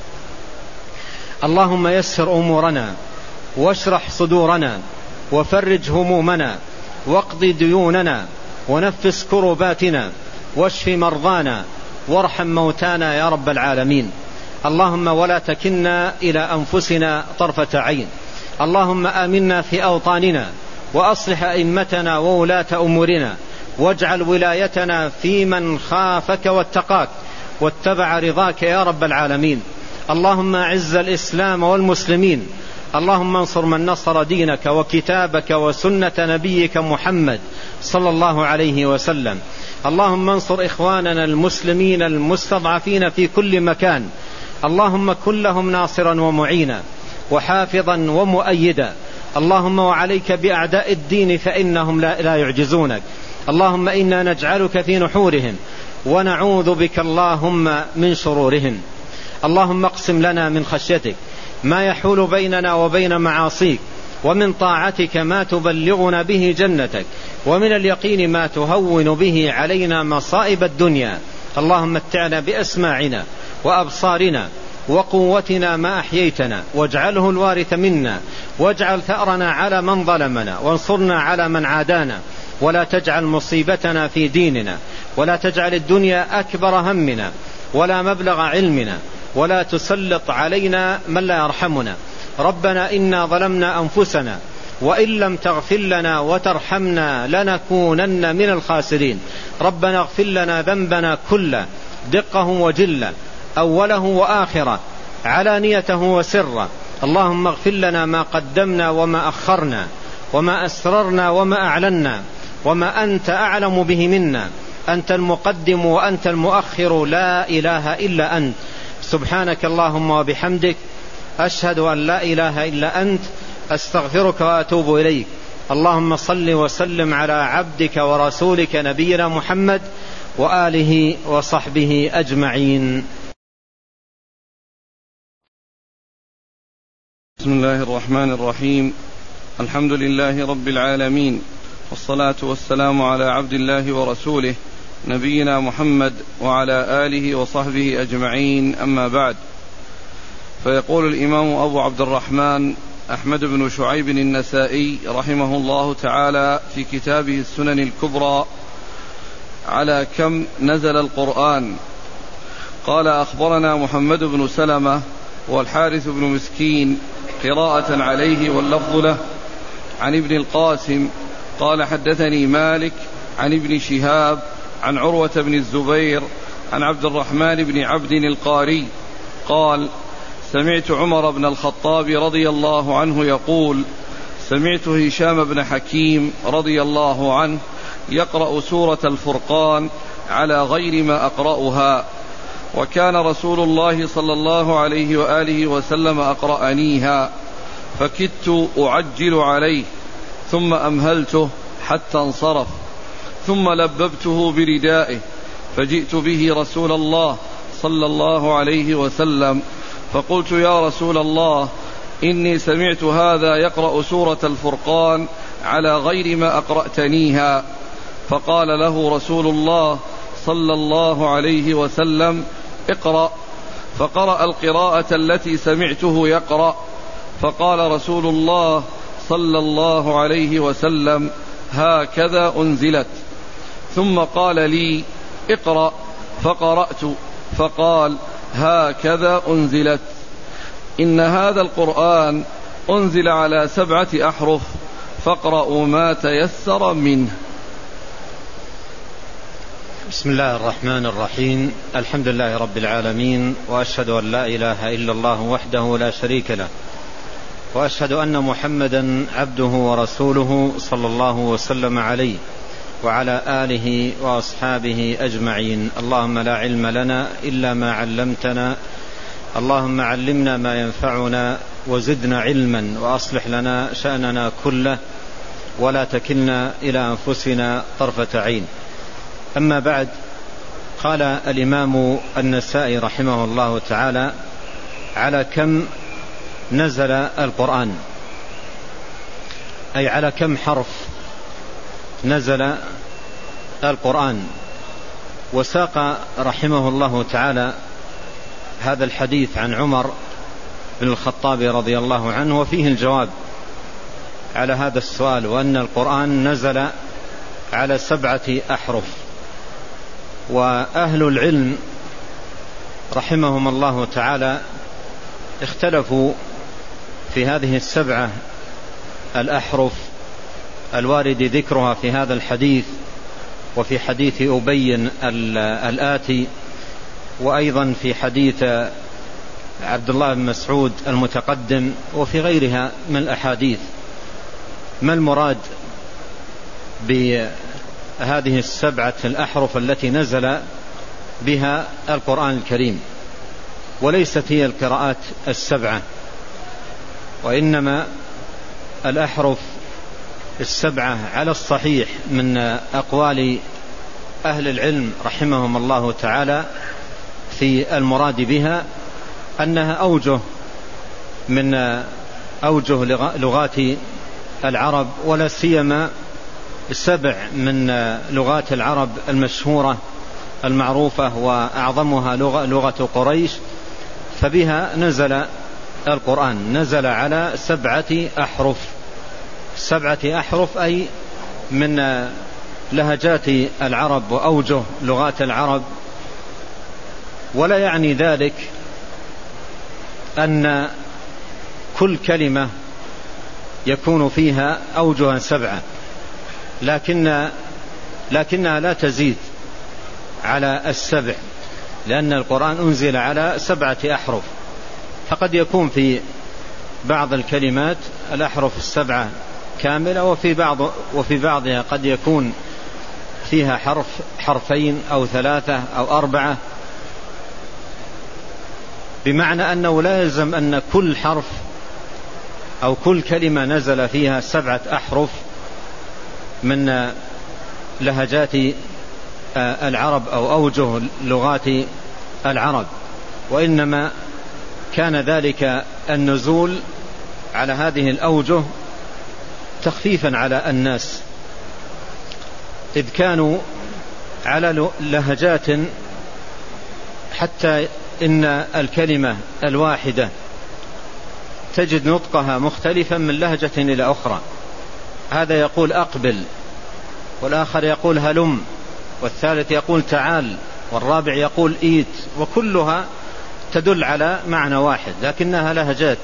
اللهم يسر أمورنا، واشرح صدورنا، وفرج همومنا، واقض ديوننا، ونفس كرباتنا، واشف مرضانا، وارحم موتانا يا رب العالمين. اللهم ولا تكلنا إلى أنفسنا طرفة عين. اللهم آمنا في أوطاننا، وأصلح أئمتنا وولاة أمورنا، واجعل ولايتنا في من خافك واتقاك واتبع رضاك يا رب العالمين. اللهم أعز الإسلام والمسلمين. اللهم انصر من نصر دينك وكتابك وسنة نبيك محمد صلى الله عليه وسلم. اللهم انصر إخواننا المسلمين المستضعفين في كل مكان. اللهم كن لهم ناصرا ومعينا، وحافظا ومؤيدا. اللهم وعليك بأعداء الدين فإنهم لا, لا يعجزونك. اللهم إنا نجعلك في نحورهم، ونعوذ بك اللهم من شرورهم. اللهم اقسم لنا من خشيتك ما يحول بيننا وبين معاصيك، ومن طاعتك ما تبلغنا به جنتك، ومن اليقين ما تهون به علينا مصائب الدنيا. اللهم متعنا بأسماعنا وأبصارنا وقوتنا ما أحييتنا، واجعله الوارث منا، واجعل ثأرنا على من ظلمنا، وانصرنا على من عادانا، ولا تجعل مصيبتنا في ديننا، ولا تجعل الدنيا أكبر همنا ولا مبلغ علمنا، ولا تسلط علينا من لا يرحمنا. ربنا إنا ظلمنا أنفسنا، وإن لم تغفر لنا وترحمنا لنكونن من الخاسرين. ربنا اغفر لنا ذنبنا كله، دقه وجله، أوله وآخره، علانيته وسره. اللهم اغفر لنا ما قدمنا وما أخرنا، وما أسررنا وما أعلنا، وما أنت أعلم به منا. أنت المقدم وأنت المؤخر، لا إله إلا أنت، سبحانك اللهم وبحمدك، أشهد أن لا إله إلا أنت، أستغفرك وأتوب إليك. اللهم صل وسلم على عبدك ورسولك نبينا محمد وآله وصحبه أجمعين. بسم الله الرحمن الرحيم. الحمد لله رب العالمين، والصلاة والسلام على عبد الله ورسوله نبينا محمد وعلى آله وصحبه أجمعين، أما بعد. فيقول الإمام أبو عبد الرحمن أحمد بن شعيب النسائي رحمه الله تعالى في كتابه السنن الكبرى: على كم نزل القرآن؟ قال: أخبرنا محمد بن سلمة والحارث بن مسكين قراءة عليه واللفظ له، عن ابن القاسم قال: حدثني مالك عن ابن شهاب عن عروة بن الزبير عن عبد الرحمن بن عبد القاري قال: سمعت عمر بن الخطاب رضي الله عنه يقول: سمعت هشام بن حكيم رضي الله عنه يقرأ سورة الفرقان على غير ما أقرأها، وكان رسول الله صلى الله عليه وآله وسلم أقرأنيها، فكدت أعجل عليه ثم أمهلته حتى انصرف، ثم لببته بردائه، فجئت به رسول الله صلى الله عليه وسلم، فقلت: يا رسول الله، إني سمعت هذا يقرأ سورة الفرقان على غير ما أقرأتنيها. فقال له رسول الله صلى الله عليه وسلم: اقرأ. فقرأ القراءة التي سمعته يقرأ، فقال رسول الله صلى الله عليه وسلم: هكذا أنزلت. ثم قال لي: اقرأ. فقرأت، فقال: هكذا أنزلت. إن هذا القرآن أنزل على سبعة أحرف، فاقرأوا ما تيسر منه. بسم الله الرحمن الرحيم. الحمد لله رب العالمين، وأشهد أن لا إله إلا الله وحده لا شريك له، وأشهد أن محمدا عبده ورسوله صلى الله وسلم عليه وعلى آله وأصحابه أجمعين. اللهم لا علم لنا إلا ما علمتنا، اللهم علمنا ما ينفعنا وزدنا علما، وأصلح لنا شأننا كله ولا تكلنا إلى أنفسنا طرفة عين. أما بعد، قال الإمام النسائي رحمه الله تعالى: على كم نزل القرآن، أي على كم حرف نزل القرآن. وساق رحمه الله تعالى هذا الحديث عن عمر بن الخطاب رضي الله عنه، وفيه الجواب على هذا السؤال، وأن القرآن نزل على سبعة أحرف. وأهل العلم رحمهم الله تعالى اختلفوا في هذه السبعة الأحرف الوارد ذكرها في هذا الحديث، وفي حديث أبي الآتي، وأيضا في حديث عبد الله بن مسعود المتقدم، وفي غيرها من الأحاديث. ما المراد بهذه السبعة الأحرف التي نزل بها القرآن الكريم؟ وليست هي القراءات السبعة، وإنما الأحرف السبعة على الصحيح من أقوال أهل العلم رحمهم الله تعالى في المراد بها أنها أوجه من أوجه لغات العرب، ولا سيما سبع من لغات العرب المشهورة المعروفة، وأعظمها لغة, لغة قريش، فبها نزل القرآن. نزل على سبعة أحرف، سبعة أحرف أي من لهجات العرب وأوجه لغات العرب. ولا يعني ذلك أن كل كلمة يكون فيها أوجها سبعة، لكن لكنها لا تزيد على السبع، لأن القرآن أنزل على سبعة أحرف. فقد يكون في بعض الكلمات الأحرف السبعة كاملة، وفي بعض وفي بعضها قد يكون فيها حرف حرفين أو ثلاثة أو أربعة، بمعنى أنه لا يلزم أن كل حرف أو كل كلمة نزل فيها سبعة أحرف من لهجات العرب أو أوجه لغات العرب، وإنما كان ذلك النزول على هذه الأوجه تخفيفا على الناس، إذ كانوا على لهجات حتى إن الكلمة الواحدة تجد نطقها مختلفا من لهجة إلى أخرى، هذا يقول أقبل، والآخر يقول هلم، والثالث يقول تعال، والرابع يقول إيت، وكلها تدل على معنى واحد، لكنها لهجات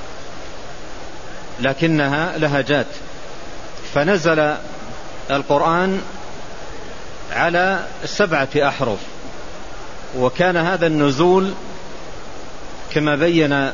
لكنها لهجات فنزل القرآن على سبعة أحرف، وكان هذا النزول كما بين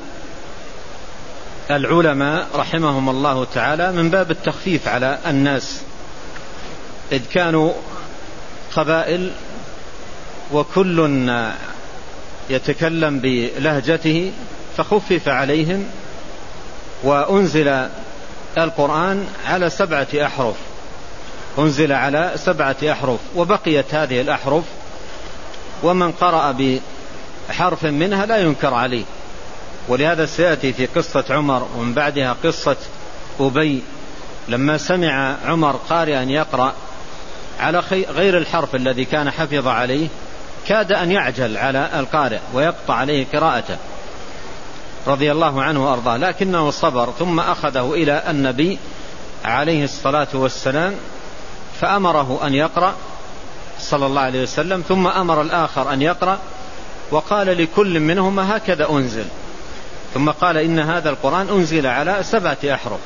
العلماء رحمهم الله تعالى من باب التخفيف على الناس، إذ كانوا قبائل وكل يتكلم بلهجته فخفف عليهم، وأنزل القرآن على سبعة أحرف أنزل على سبعة أحرف وبقيت هذه الأحرف، ومن قرأ بحرف منها لا ينكر عليه. ولهذا سيأتي في قصة عمر ومن بعدها قصة أبي، لما سمع عمر قارئا يقرأ على غير الحرف الذي كان حفظ عليه كاد أن يعجل على القارئ ويقطع عليه قراءته رضي الله عنه وأرضاه، لكنه صبر ثم أخذه إلى النبي عليه الصلاة والسلام فأمره أن يقرأ صلى الله عليه وسلم، ثم أمر الآخر أن يقرأ وقال لكل منهما هكذا أنزل، ثم قال إن هذا القرآن أنزل على سبعة أحرف.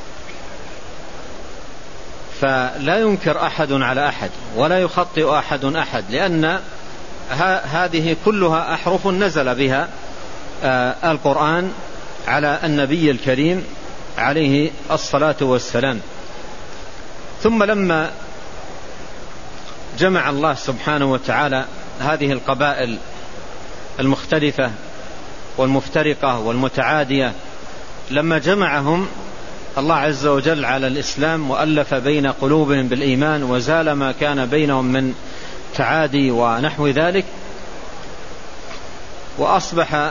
فلا ينكر أحد على أحد ولا يخطئ أحد أحد، لأن هذه كلها أحرف نزل بها القرآن على النبي الكريم عليه الصلاة والسلام. ثم لما جمع الله سبحانه وتعالى هذه القبائل المختلفة والمفترقة والمتعادية، لما جمعهم الله عز وجل على الإسلام وألف بين قلوبهم بالإيمان وزال ما كان بينهم من تعادي ونحو ذلك، وأصبح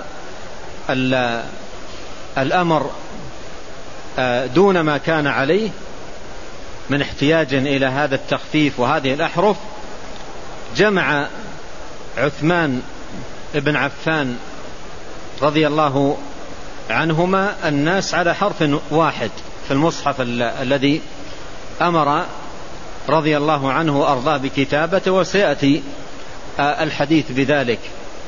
الأمر دون ما كان عليه من احتياج إلى هذا التخفيف وهذه الأحرف، جمع عثمان بن عفان رضي الله عنهما الناس على حرف واحد في المصحف الذي أمر رضي الله عنه وأرضاه بكتابته، وسيأتي الحديث بذلك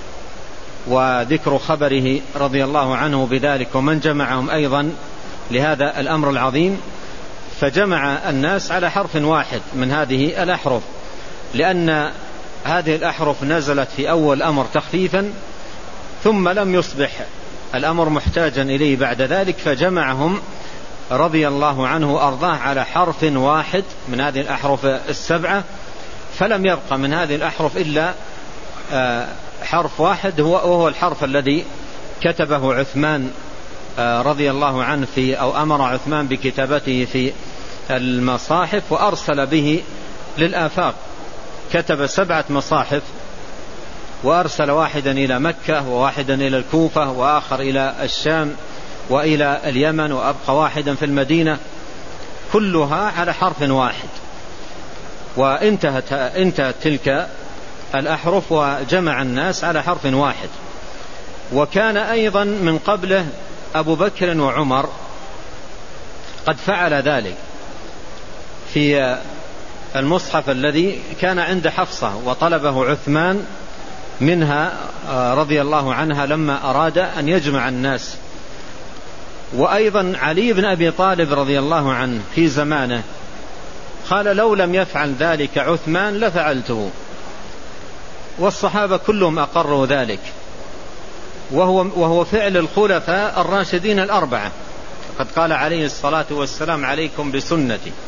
وذكر خبره رضي الله عنه بذلك ومن جمعهم أيضا لهذا الأمر العظيم. فجمع الناس على حرف واحد من هذه الأحرف، لأن هذه الأحرف نزلت في أول أمر تخفيفا ثم لم يصبح الأمر محتاجا إليه بعد ذلك، فجمعهم رضي الله عنه وأرضاه على حرف واحد من هذه الأحرف السبعة، فلم يبقى من هذه الأحرف إلا حرف واحد وهو الحرف الذي كتبه عثمان رضي الله عنه في أو أمر عثمان بكتابته في المصاحف وأرسل به للآفاق، كتب سبعة مصاحف وأرسل واحدا إلى مكة وواحدا إلى الكوفة وآخر إلى الشام وإلى اليمن، وأبقى واحدا في المدينة، كلها على حرف واحد. وانتهت انتهت تلك الأحرف وجمع الناس على حرف واحد. وكان أيضا من قبله أبو بكر وعمر قد فعل ذلك في المصحف الذي كان عند حفصة وطلبه عثمان منها رضي الله عنها لما أراد أن يجمع الناس. وأيضا علي بن أبي طالب رضي الله عنه في زمانه قال لو لم يفعل ذلك عثمان لفعلته، والصحابة كلهم أقروا ذلك، وهو, وهو فعل الخلفاء الراشدين الأربعة. قد قال عليه الصلاة والسلام عليكم بسنتي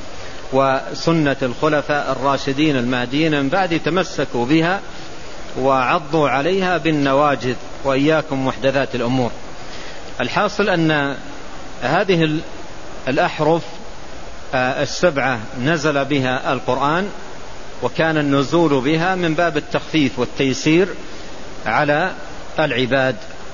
وسنة الخلفاء الراشدين المهديين من بعد تمسكوا بها وعضوا عليها بالنواجذ، وإياكم محدثات الأمور. الحاصل أن هذه الأحرف السبعة نزل بها القرآن، وكان النزول بها من باب التخفيف والتيسير على العباد.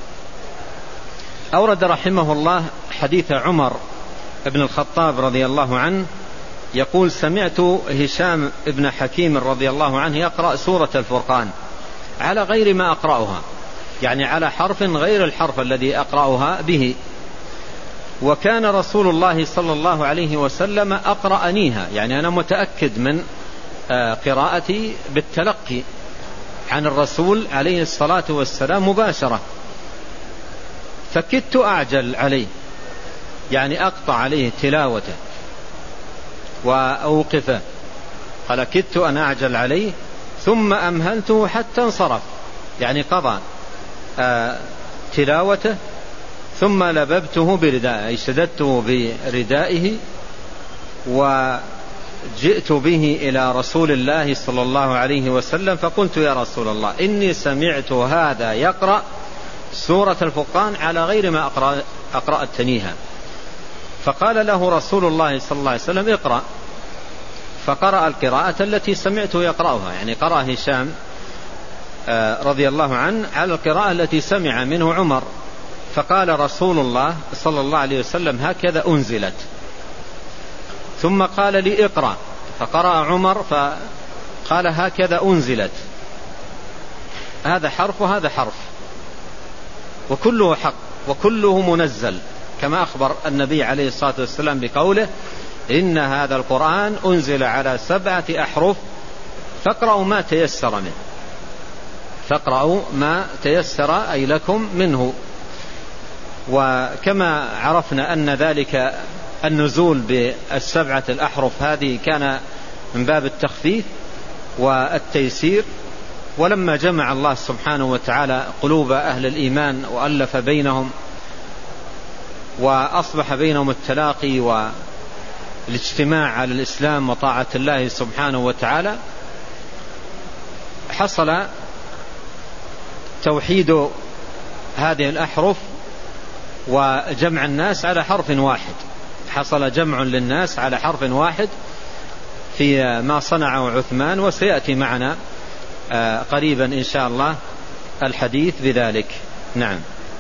أورد رحمه الله حديث عمر بن الخطاب رضي الله عنه يقول: سمعت هشام بن حكيم رضي الله عنه يقرأ سورة الفرقان على غير ما أقرأها، يعني على حرف غير الحرف الذي أقرأها به، وكان رسول الله صلى الله عليه وسلم أقرأنيها، يعني أنا متأكد من قراءتي بالتلقي عن الرسول عليه الصلاة والسلام مباشرة، فكدت أعجل عليه، يعني أقطع عليه تلاوته وأوقفه. قال: كدت أن أعجل عليه ثم أمهلته حتى انصرف، يعني قضى آه تلاوته ثم لببته بردائه، أي شددته بردائه وجئت به إلى رسول الله صلى الله عليه وسلم، فقلت: يا رسول الله، إني سمعت هذا يقرأ سورة الفرقان على غير ما أقرأ أقرأتنيها. فقال له رسول الله صلى الله عليه وسلم: اقرأ. فقرأ القراءة التي سمعته يقرأها، يعني قرأ هشام رضي الله عنه على القراءة التي سمع منه عمر. فقال رسول الله صلى الله عليه وسلم: هكذا أنزلت. ثم قال لي: اقرأ. فقرأ عمر فقال: هكذا أنزلت. هذا حرف وهذا حرف، وكله حق وكله منزل، كما أخبر النبي عليه الصلاة والسلام بقوله: إن هذا القرآن أنزل على سبعة أحرف فاقرأوا ما تيسر منه. فاقرأوا ما تيسر أي لكم منه. وكما عرفنا أن ذلك النزول بالسبعة الأحرف هذه كان من باب التخفيف والتيسير، ولما جمع الله سبحانه وتعالى قلوب أهل الإيمان وألف بينهم وأصبح بينهم التلاقي والاجتماع على الإسلام وطاعة الله سبحانه وتعالى، حصل توحيد هذه الأحرف وجمع الناس على حرف واحد. حصل جمع للناس على حرف واحد في ما صنعه عثمان، وسيأتي معنا قريبا إن شاء الله الحديث بذلك. نعم.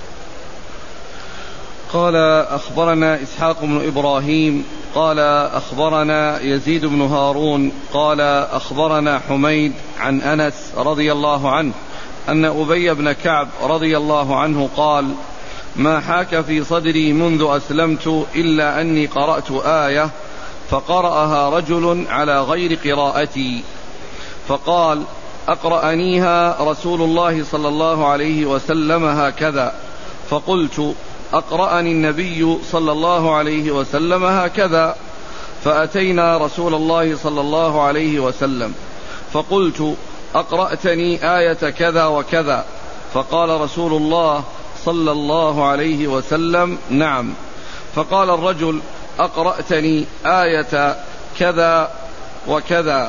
قال: أخبرنا إسحاق بن إبراهيم قال أخبرنا يزيد بن هارون قال أخبرنا حميد عن أنس رضي الله عنه أن أبي بن كعب رضي الله عنه قال: ما حاك في صدري منذ أسلمت إلا أني قرأت آية فقرأها رجل على غير قراءتي، فقال: أقرأنيها رسول الله صلى الله عليه وسلم هكذا. فقلت: أقرأني النبي صلى الله عليه وسلم هكذا. فأتينا رسول الله صلى الله عليه وسلم فقلت: أقرأتني آية كذا وكذا. فقال رسول الله صلى الله عليه وسلم: نعم. فقال الرجل: أقرأتني آية كذا وكذا.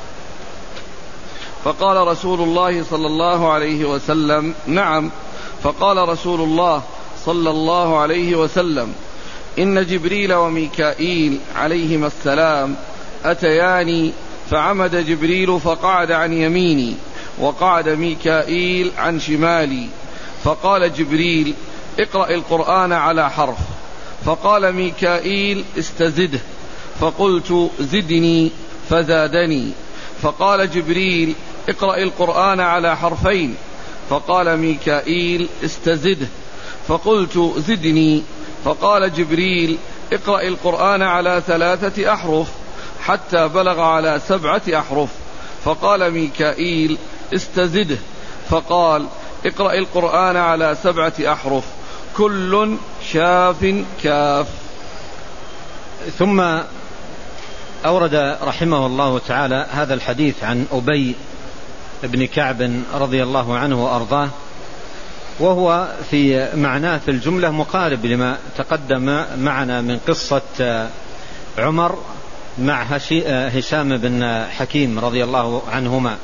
فقال رسول الله صلى الله عليه وسلم: نعم. فقال رسول الله صلى الله عليه وسلم: إن جبريل وميكائيل عليهما السلام أتياني، فعمد جبريل فقعد عن يميني وقعد ميكائيل عن شمالي، فقال جبريل: اقرأ القرآن على حرف. فقال ميكائيل: استزده. فقلت: زدني، فزادني. فقال جبريل: اقرأ القرآن على حرفين. فقال ميكائيل: استزده. فقلت: زدني. فقال جبريل: اقرأ القرآن على ثلاثة أحرف، حتى بلغ على سبعة أحرف. فقال ميكائيل: استزده. فقال: اقرأ القرآن على سبعة أحرف، كل شاف كاف. ثم أورد رحمه الله تعالى هذا الحديث عن أبي بن كعب رضي الله عنه وأرضاه، وهو في معناه في الجملة مقارب لما تقدم معنا من قصة عمر مع هشام بن حكيم رضي الله عنهما.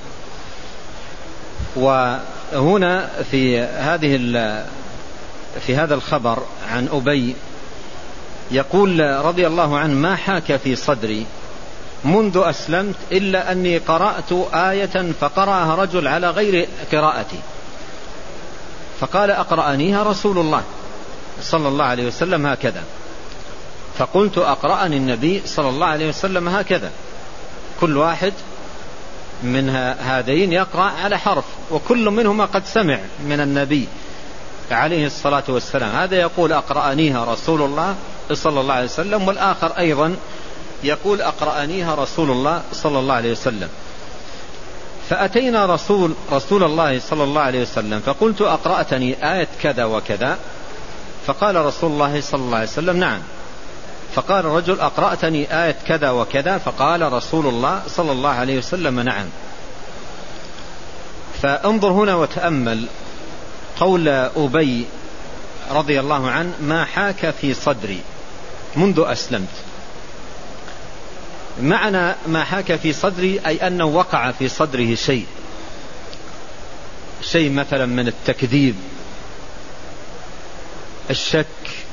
وهنا في هذه في هذا الخبر عن أبي يقول رضي الله عنه: ما حاك في صدري منذ أسلمت إلا أني قرأت آية فقرأها رجل على غير قراءتي، فقال: أقرأنيها رسول الله صلى الله عليه وسلم هكذا. فقلت: أقرأني النبي صلى الله عليه وسلم هكذا. كل واحد من هذين يقرأ على حرف، وكل منهما قد سمع من النبي عليه الصلاة والسلام. هذا يقول: أقرأنيها رسول الله صلى الله عليه وسلم، والآخر أيضا يقول: أقرأنيها رسول الله صلى الله عليه وسلم. فأتينا رسول, رسول الله صلى الله عليه وسلم فقلت: أقرأتني آية كذا وكذا؟ فقال رسول الله صلى الله عليه وسلم: نعم. فقال الرجل: أقرأتني آية كذا وكذا؟ فقال رسول الله صلى الله عليه وسلم: نعم. فانظر هنا وتأمل قول أبي رضي الله عنه: ما حاك في صدري منذ أسلمت. معنى ما حاك في صدري أي أنه وقع في صدره شيء شيء مثلا من التكذيب، الشك،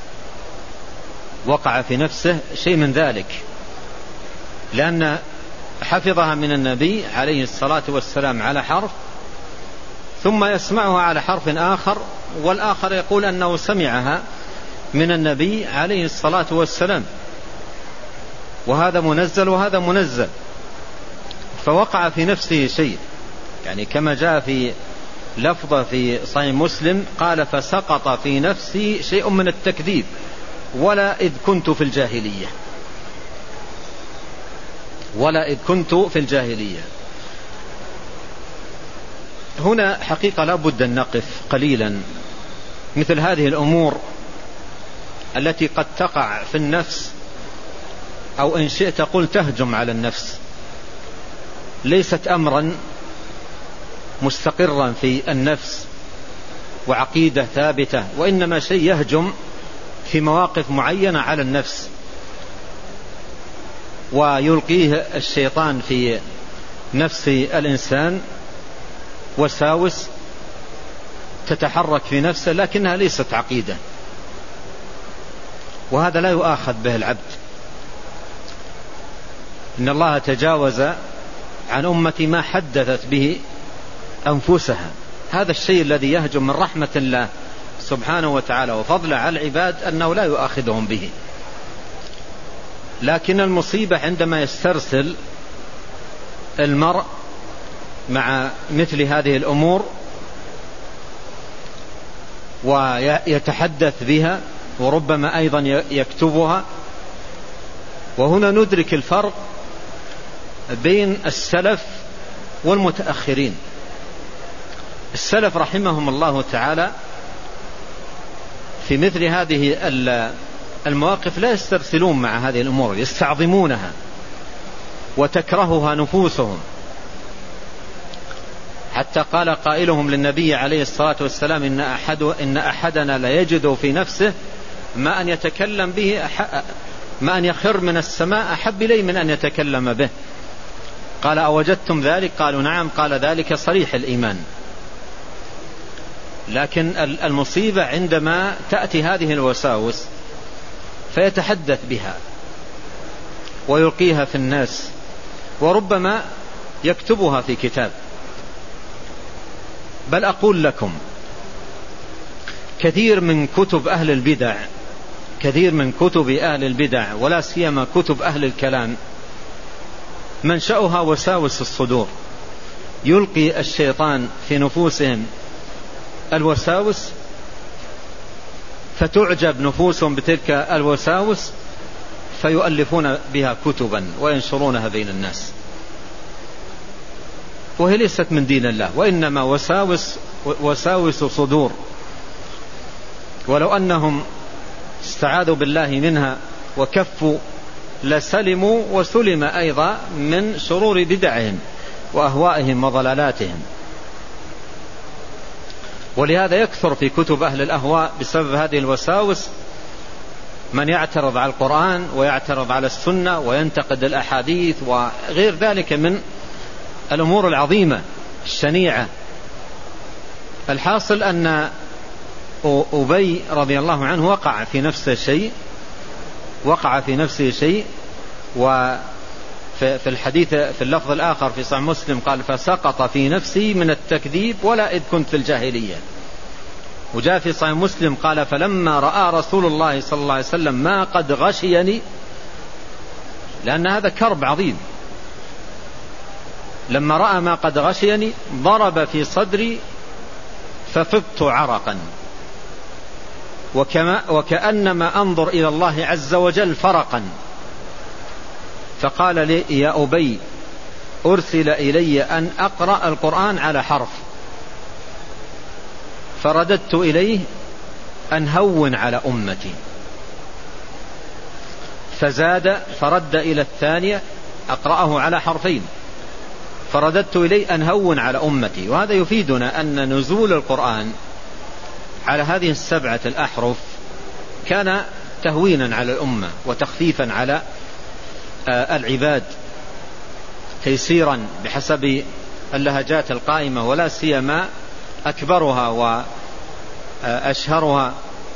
وقع في نفسه شيء من ذلك، لأن حفظها من النبي عليه الصلاة والسلام على حرف، ثم يسمعها على حرف آخر، والآخر يقول أنه سمعها من النبي عليه الصلاة والسلام، وهذا منزل وهذا منزل، فوقع في نفسه شيء. يعني كما جاء في لفظة في صحيح مسلم قال: فسقط في نفسي شيء من التكذيب ولا إذ كنت في الجاهلية ولا إذ كنت في الجاهلية. هنا حقيقة لا بد أن نقف قليلا مثل هذه الأمور التي قد تقع في النفس، أو إن شئت قل تهجم على النفس، ليست أمرا مستقرا في النفس وعقيدة ثابتة، وإنما شيء يهجم في مواقف معينة على النفس، ويلقيه الشيطان في نفس الإنسان وساوس تتحرك في نفسه لكنها ليست عقيدة، وهذا لا يؤاخذ به العبد. إن الله تجاوز عن أمتي ما حدثت به أنفسها. هذا الشيء الذي يهجم من رحمة الله سبحانه وتعالى وفضله على العباد أنه لا يؤاخذهم به، لكن المصيبة عندما يسترسل المرء مع مثل هذه الأمور ويتحدث بها، وربما أيضا يكتبها. وهنا ندرك الفرق بين السلف والمتأخرين. السلف رحمهم الله تعالى في مثل هذه المواقف لا يسترسلون مع هذه الأمور، يستعظمونها وتكرهها نفوسهم، حتى قال قائلهم للنبي عليه الصلاة والسلام: إن, أحد إن أحدنا لا يجد في نفسه ما أن يتكلم به أح... ما أن يخر من السماء أحب إليه من أن يتكلم به. قال: أوجدتم ذلك؟ قالوا: نعم. قال: ذلك صريح الإيمان. لكن المصيبة عندما تأتي هذه الوساوس فيتحدث بها ويلقيها في الناس، وربما يكتبها في كتاب. بل أقول لكم كثير من كتب أهل البدع كثير من كتب أهل البدع ولا سيما كتب أهل الكلام منشأها وساوس الصدور. يلقي الشيطان في نفوسهم الوساوس فتعجب نفوسهم بتلك الوساوس فيؤلفون بها كتبا وينشرونها بين الناس، وهي ليست من دين الله، وإنما وساوس وساوس صدور. ولو أنهم استعاذوا بالله منها وكفوا لسلموا وسلم أيضا من شرور بدعهم وأهوائهم وضلالاتهم. ولهذا يكثر في كتب أهل الأهواء بسبب هذه الوساوس من يعترض على القرآن ويعترض على السنة وينتقد الأحاديث وغير ذلك من الأمور العظيمة الشنيعة. الحاصل أن أبي رضي الله عنه وقع في نفسه شيء وقع في نفسه شيء وفي الحديث في اللفظ الآخر في صحيح مسلم قال فسقط في نفسي من التكذيب ولا إذ كنت في الجاهلية. وجاء في صحيح مسلم قال فلما رأى رسول الله صلى الله عليه وسلم ما قد غشيني، لأن هذا كرب عظيم، لما رأى ما قد غشيني ضرب في صدري ففضت عرقا وكما وكأنما أنظر إلى الله عز وجل فرقا. فقال لي يا أبي أرسل إلي أن أقرأ القرآن على حرف، فرددت إليه أن هون على أمتي، فزاد فرد إلى الثانية أقرأه على حرفين، فرددت إليه أن هون على أمتي. وهذا يفيدنا أن نزول القرآن على هذه السبعة الأحرف كان تهوينا على الأمة وتخفيفا على العباد، تيسيرا بحسب اللهجات القائمة ولا سيما أكبرها وأشهرها،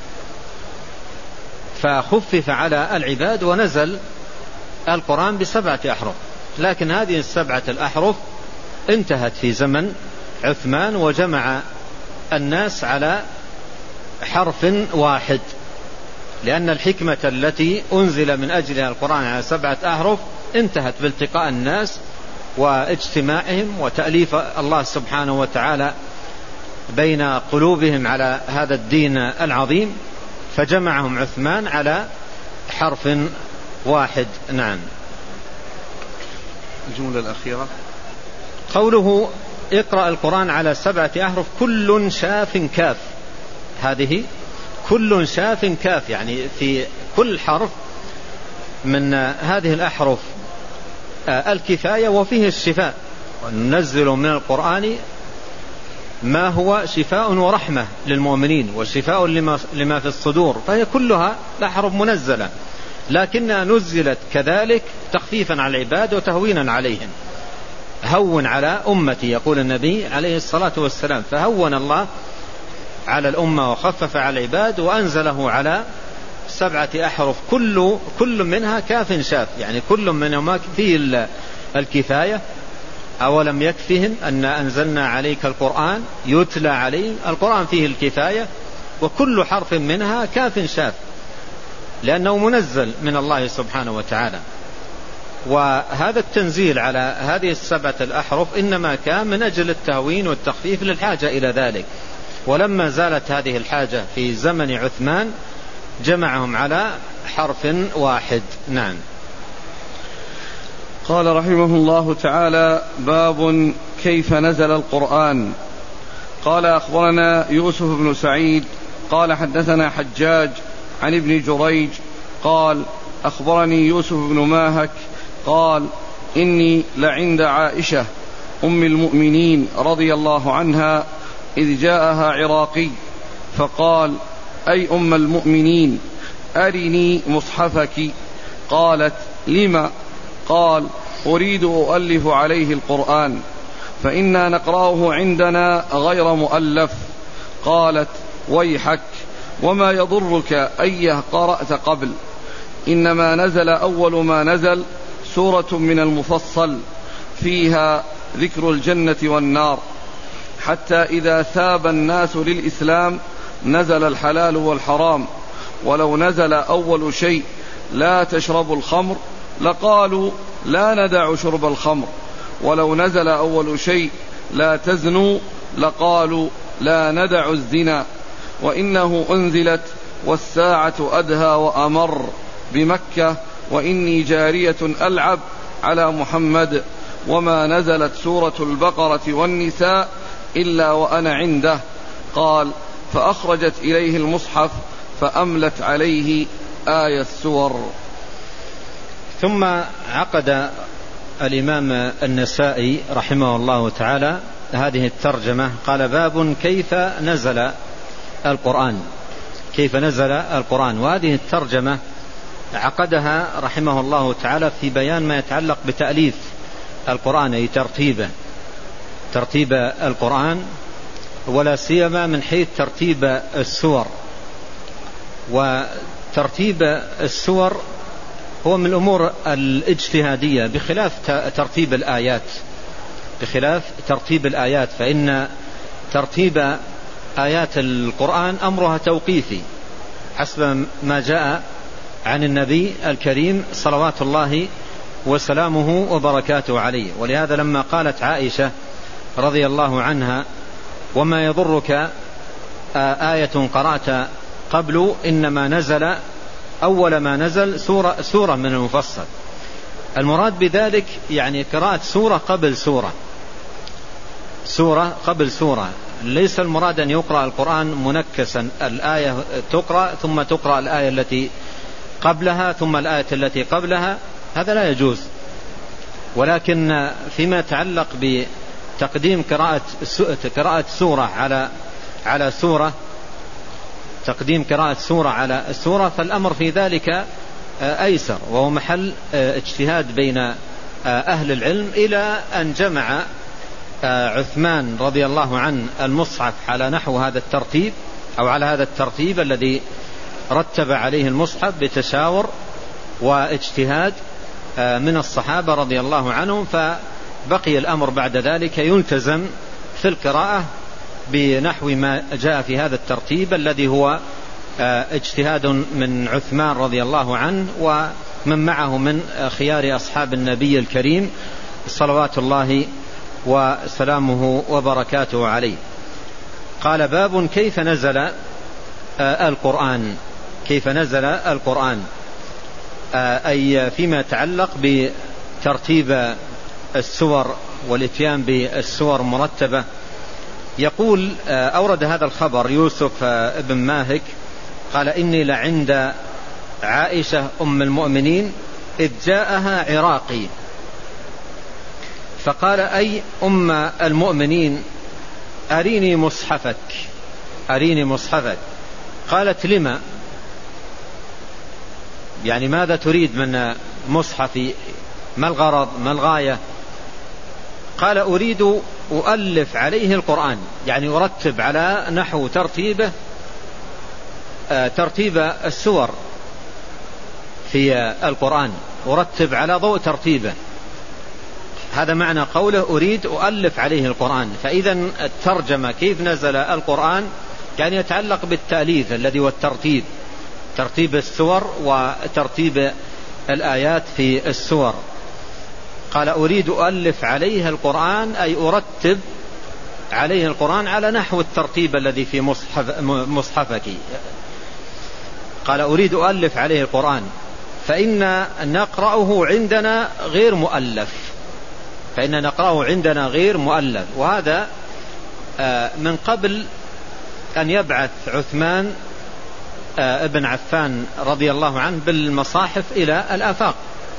فخفف على العباد ونزل القرآن بسبعة أحرف. لكن هذه السبعة الأحرف انتهت في زمن عثمان وجمع الناس على حرف واحد، لأن الحكمة التي أنزل من أجلها القرآن على سبعة أحرف انتهت بالتقاء الناس واجتماعهم وتأليف الله سبحانه وتعالى بين قلوبهم على هذا الدين العظيم، فجمعهم عثمان على حرف واحد. نعم. الجملة الأخيرة قوله اقرأ القرآن على سبعة أحرف كل شاف كاف، هذه كل شاف كاف يعني في كل حرف من هذه الأحرف الكفاية وفيه الشفاء، وننزل من القرآن ما هو شفاء ورحمة للمؤمنين وشفاء لما في الصدور، فهي كلها الأحرف منزلة، لكنها نزلت كذلك تخفيفا على العباد وتهوينا عليهم. هون على أمتي يقول النبي عليه الصلاة والسلام، فهون الله على الأمة وخفف على العباد وأنزله على سبعة أحرف كل كل منها كاف شاف، يعني كل منهما فيه الكفاية. أولم يكفهم أن أنزلنا عليك القرآن يتلى عليه، القرآن فيه الكفاية، وكل حرف منها كاف شاف لأنه منزل من الله سبحانه وتعالى. وهذا التنزيل على هذه السبعة الأحرف إنما كان من أجل التهوين والتخفيف للحاجة إلى ذلك، ولما زالت هذه الحاجة في زمن عثمان جمعهم على حرف واحد. نعم. قال رحمه الله تعالى: باب كيف نزل القرآن. قال أخبرنا يوسف بن سعيد قال حدثنا حجاج عن ابن جريج قال أخبرني يوسف بن ماهك قال إني لعند عائشة أم المؤمنين رضي الله عنها إذ جاءها عراقي فقال: أي أم المؤمنين أرني مصحفك. قالت: لم؟ قال: أريد أؤلف عليه القرآن فإنا نقرأه عندنا غير مؤلف. قالت: ويحك، وما يضرك أيه قرأت قبل؟ إنما نزل أول ما نزل سورة من المفصل فيها ذكر الجنة والنار، حتى إذا ثاب الناس للإسلام نزل الحلال والحرام، ولو نزل أول شيء لا تشربوا الخمر لقالوا لا ندع شرب الخمر، ولو نزل أول شيء لا تزنوا لقالوا لا ندع الزنا. وإنه أنزلت والساعة أدهى وأمر بمكة وإني جارية ألعب على محمد، وما نزلت سورة البقرة والنساء إلا وأنا عنده. قال: فأخرجت إليه المصحف فأملت عليه آية السور. ثم عقد الإمام النسائي رحمه الله تعالى هذه الترجمة، قال: باب كيف نزل القرآن. كيف نزل القرآن. وهذه الترجمة عقدها رحمه الله تعالى في بيان ما يتعلق بتأليف القرآن، أي ترتيبه، ترتيب القرآن، ولا سيما من حيث ترتيب السور. وترتيب السور هو من الأمور الاجتهادية بخلاف ترتيب الآيات، بخلاف ترتيب الآيات، فإن ترتيب آيات القرآن أمرها توقيفي حسب ما جاء عن النبي الكريم صلوات الله وسلامه وبركاته عليه. ولهذا لما قالت عائشة رضي الله عنها: وما يضرك آية قرأت قبل، إنما نزل أول ما نزل سورة, سورة من المفصل. المراد بذلك يعني قراءة سورة قبل سورة، سورة قبل سورة، ليس المراد أن يقرأ القرآن منكسا، الآية تقرأ ثم تقرأ الآية التي قبلها ثم الآية التي قبلها، هذا لا يجوز. ولكن فيما يتعلق بتقديم قراءة قراءة سورة على على سورة، تقديم قراءة سورة على السورة، فالأمر في ذلك أيسر، وهو محل اجتهاد بين أهل العلم، إلى أن جمع عثمان رضي الله عنه المصحف على نحو هذا الترتيب، أو على هذا الترتيب الذي رتب عليه المصحف بتشاور واجتهاد من الصحابة رضي الله عنهم. فبقي الأمر بعد ذلك يلتزم في القراءة بنحو ما جاء في هذا الترتيب الذي هو اجتهاد من عثمان رضي الله عنه ومن معه من خيار أصحاب النبي الكريم صلوات الله وسلامه وبركاته عليه. قال: باب كيف نزل القرآن. كيف نزل القرآن أي فيما يتعلق بترتيب السور والاتيان بالسور مرتبة. يقول: أورد هذا الخبر يوسف بن ماهك قال: إني لعند عائشة أم المؤمنين إذ جاءها عراقي فقال: أي أم المؤمنين أريني مصحفك، أريني مصحفك. قالت: لما؟ يعني ماذا تريد من مصحفي؟ ما الغرض؟ ما الغاية؟ قال: أريد أؤلف عليه القرآن، يعني أرتب على نحو ترتيبه، ترتيب السور في القرآن، أرتب على ضوء ترتيبه. هذا معنى قوله أريد أؤلف عليه القرآن. فإذا الترجمة كيف نزل القرآن كان يتعلق بالتأليف الذي هو الترتيب، ترتيب السور وترتيب الآيات في السور. قال: أريد أؤلف عليه القرآن أي أرتب عليه القرآن على نحو الترتيب الذي في مصحف مصحفك. قال: أريد أؤلف عليه القرآن فإن نقرأه عندنا غير مؤلف، فإن نقرأه عندنا غير مؤلف. وهذا من قبل أن يبعث عثمان ابن عفان رضي الله عنه بالمصاحف إلى الآفاق.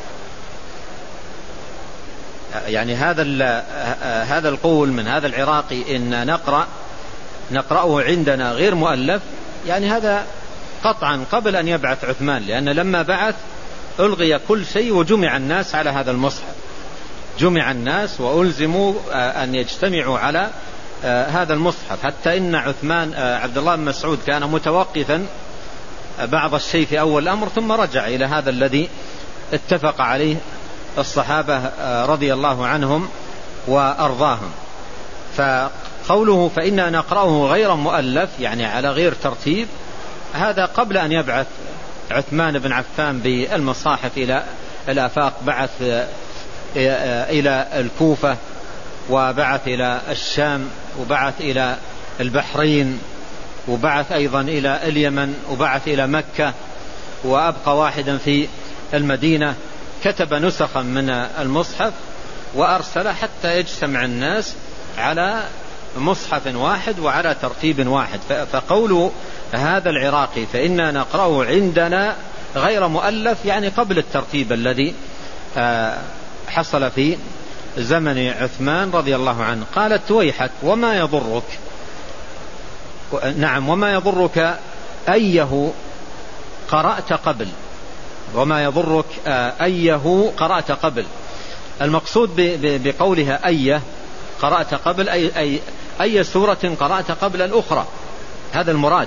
يعني هذا هذا القول من هذا العراقي إن نقرأ نقرأه عندنا غير مؤلف، يعني هذا قطعا قبل أن يبعث عثمان، لأن لما بعث ألغي كل شيء وجمع الناس على هذا المصحف، جمع الناس وألزموا أن يجتمعوا على هذا المصحف. حتى إن عثمان عبد الله بن مسعود كان متوقفا بعض الشيء في أول الأمر، ثم رجع إلى هذا الذي اتفق عليه الصحابة رضي الله عنهم وأرضاهم. فقوله فإنا نقرأه غير مؤلف يعني على غير ترتيب، هذا قبل أن يبعث عثمان بن عفان بالمصاحف إلى الآفاق. بعث إلى الكوفة وبعث إلى الشام وبعث إلى البحرين وبعث أيضا إلى اليمن وبعث إلى مكة، وأبقى واحدا في المدينة. كتب نسخا من المصحف وأرسل حتى يجتمع الناس على مصحف واحد وعلى ترتيب واحد. فقول هذا العراقي فإنا نقرأه عندنا غير مؤلف يعني قبل الترتيب الذي حصل في زمن عثمان رضي الله عنه. قالت: ويحك وما يضرك، نعم وما يضرك أيه قرأت قبل، وما يضرك أيه قرأت قبل. المقصود بقولها أيه قرأت قبل أي, أي, أي سورة قرأت قبل الأخرى، هذا المراد.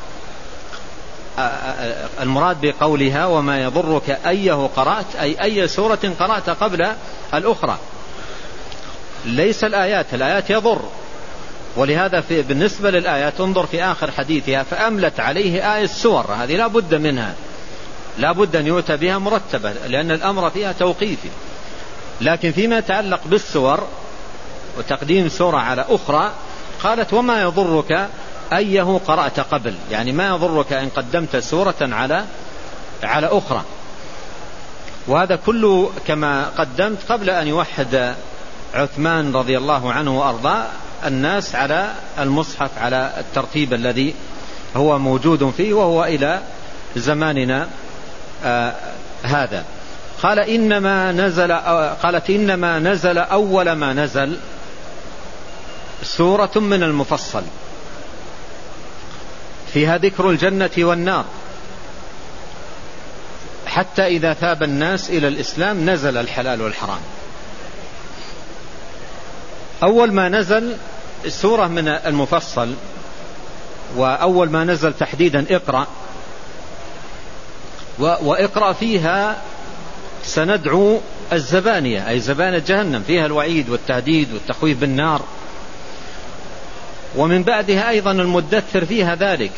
المراد بقولها وما يضرك أيه قرأت أي أي سورة قرأت قبل الأخرى، ليس الآيات، الآيات يضر. ولهذا في بالنسبة للآيات انظر في آخر حديثها فأملت عليه آية السور، هذه لا بد منها، لا بد أن يؤتى بها مرتبة لأن الأمر فيها توقيفي. لكن فيما يتعلق بالسور وتقديم سورة على أخرى قالت وما يضرك أيه قرأت قبل، يعني ما يضرك إن قدمت سورة على على أخرى. وهذا كله كما قدمت قبل أن يوحد عثمان رضي الله عنه وأرضاه الناس على المصحف على الترتيب الذي هو موجود فيه وهو إلى زماننا آه هذا. قال إنما نزل قالت إنما نزل أول ما نزل سورة من المفصل فيها ذكر الجنة والنار، حتى إذا ثاب الناس إلى الإسلام نزل الحلال والحرام. أول ما نزل سورة من المفصل، وأول ما نزل تحديدا اقرأ، وإقرأ فيها سندعو الزبانية أي زبانة جهنم، فيها الوعيد والتهديد والتخويف بالنار. ومن بعدها أيضا المدثر فيها ذلك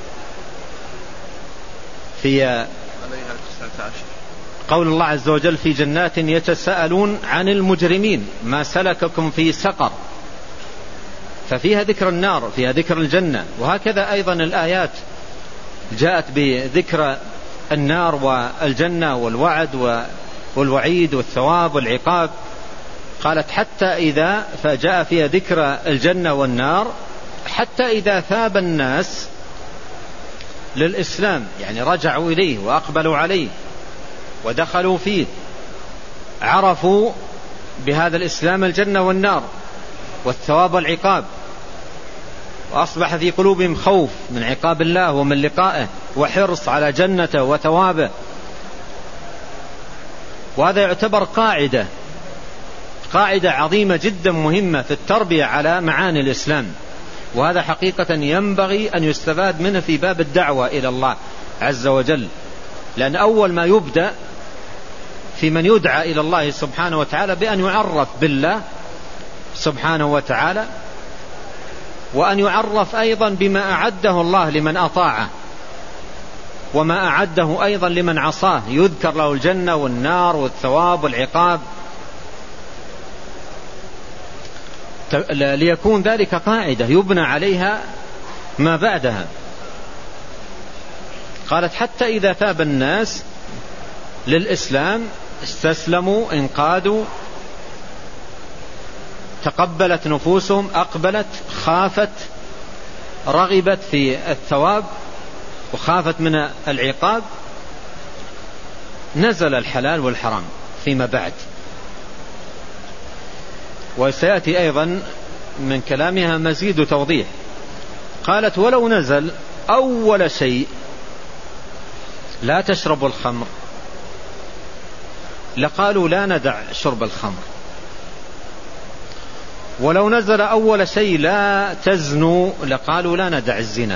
في قول الله عز وجل في جنات يتساءلون عن المجرمين ما سلككم في سقر، ففيها ذكر النار فيها ذكر الجنة. وهكذا أيضا الآيات جاءت بذكر النار والجنة والوعد والوعيد والثواب والعقاب. قالت حتى إذا فجاء فيها ذكر الجنة والنار حتى إذا ثاب الناس للإسلام، يعني رجعوا إليه وأقبلوا عليه ودخلوا فيه، عرفوا بهذا الإسلام الجنة والنار والثواب والعقاب، وأصبح في قلوبهم خوف من عقاب الله ومن لقائه وحرص على جنته وثوابه. وهذا يعتبر قاعدة قاعدة عظيمة جدا مهمة في التربية على معاني الإسلام، وهذا حقيقة ينبغي أن يستفاد منه في باب الدعوة إلى الله عز وجل. لأن أول ما يبدأ في من يدعى إلى الله سبحانه وتعالى بأن يعرف بالله سبحانه وتعالى، وأن يعرف أيضا بما أعده الله لمن أطاعه وما أعده أيضا لمن عصاه، يذكر له الجنة والنار والثواب والعقاب، ليكون ذلك قاعدة يبنى عليها ما بعدها. قالت حتى إذا ثاب الناس للإسلام استسلموا انقادوا، تقبلت نفوسهم، أقبلت، خافت، رغبت في الثواب وخافت من العقاب، نزل الحلال والحرام فيما بعد. وسيأتي أيضا من كلامها مزيد توضيح. قالت ولو نزل أول شيء لا تشربوا الخمر لقالوا لا ندع شرب الخمر، ولو نزل أول شيء لا تزنوا لقالوا لا ندع الزنا،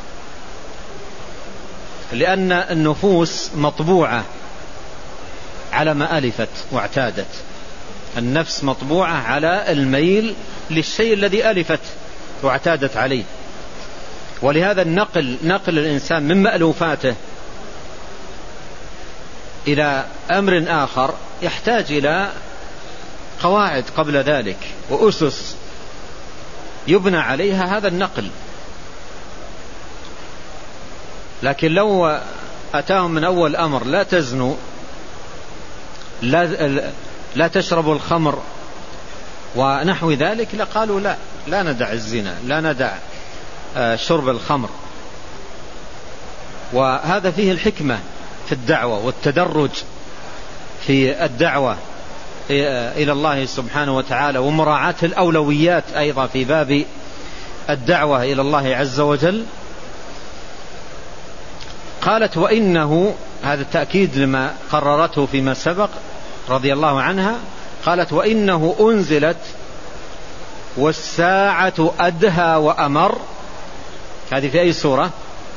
لأن النفوس مطبوعة على ما ألفت واعتادت، النفس مطبوعة على الميل للشيء الذي ألفت واعتادت عليه. ولهذا النقل نقل الإنسان من مألوفاته إلى أمر آخر يحتاج إلى قواعد قبل ذلك وأسس يبنى عليها هذا النقل. لكن لو أتاهم من أول أمر لا تزنوا، لا, لا تشربوا الخمر ونحو ذلك، لقالوا لا لا ندع الزنا، لا ندع شرب الخمر. وهذا فيه الحكمة في الدعوة والتدرج في الدعوة إلى الله سبحانه وتعالى، ومراعاة الأولويات أيضا في باب الدعوة إلى الله عز وجل. قالت وإنه، هذا التأكيد لما قررته فيما سبق رضي الله عنها، قالت وإنه أنزلت والساعة أدهى وأمر. هذه في أي سورة؟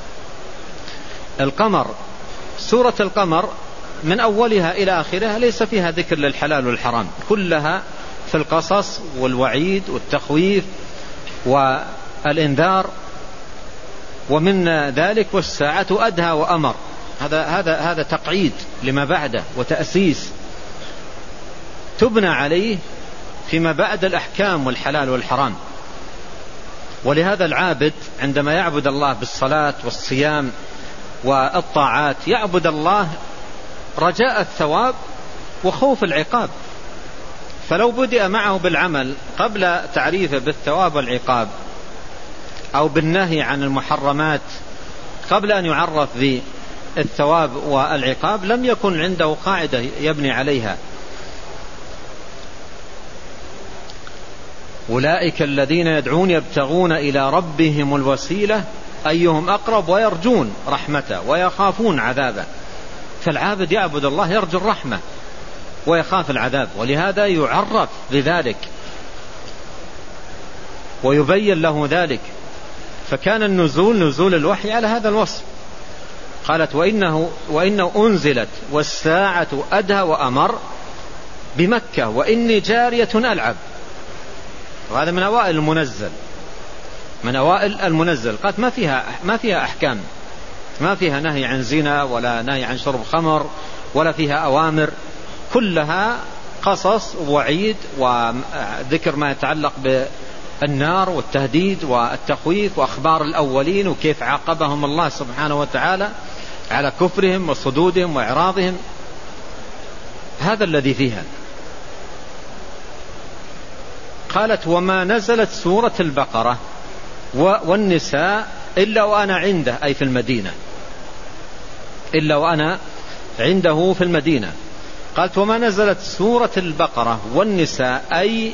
القمر. سورة القمر من أولها إلى آخرها ليس فيها ذكر للحلال والحرام، كلها في القصص والوعيد والتخويف والإنذار. ومن ذلك والساعة أدهى وأمر، هذا هذا هذا تقعيد لما بعده وتأسيس تبنى عليه فيما بعد الأحكام والحلال والحرام. ولهذا العابد عندما يعبد الله بالصلاة والصيام والطاعات يعبد الله رجاء الثواب وخوف العقاب، فلو بدأ معه بالعمل قبل تعريفه بالثواب والعقاب أو بالنهي عن المحرمات قبل أن يعرف بالثواب والعقاب لم يكن عنده قاعدة يبني عليها. أولئك الذين يدعون يبتغون إلى ربهم الوسيلة أيهم أقرب ويرجون رحمته ويخافون عذابه. فالعابد يعبد الله يرجو الرحمة ويخاف العذاب، ولهذا يعرف بذلك ويبين له ذلك. فكان النزول نزول الوحي على هذا الوصف. قالت وإنه, وإنه أنزلت والساعة أدهى وأمر بمكة وإني جارية ألعب. وهذا من أوائل المنزل، من أوائل المنزل. قالت ما فيها ما فيها أحكام، ما فيها نهي عن زنا ولا نهي عن شرب خمر ولا فيها أوامر، كلها قصص ووعيد وذكر ما يتعلق بالنار والتهديد والتخويف وأخبار الأولين وكيف عاقبهم الله سبحانه وتعالى على كفرهم وصدودهم وإعراضهم. هذا الذي فيها. قالت وما نزلت سورة البقرة والنساء إلا وأنا عنده، أي في المدينة، إلا وأنا عنده في المدينة. قالت وما نزلت سورة البقرة والنساء أي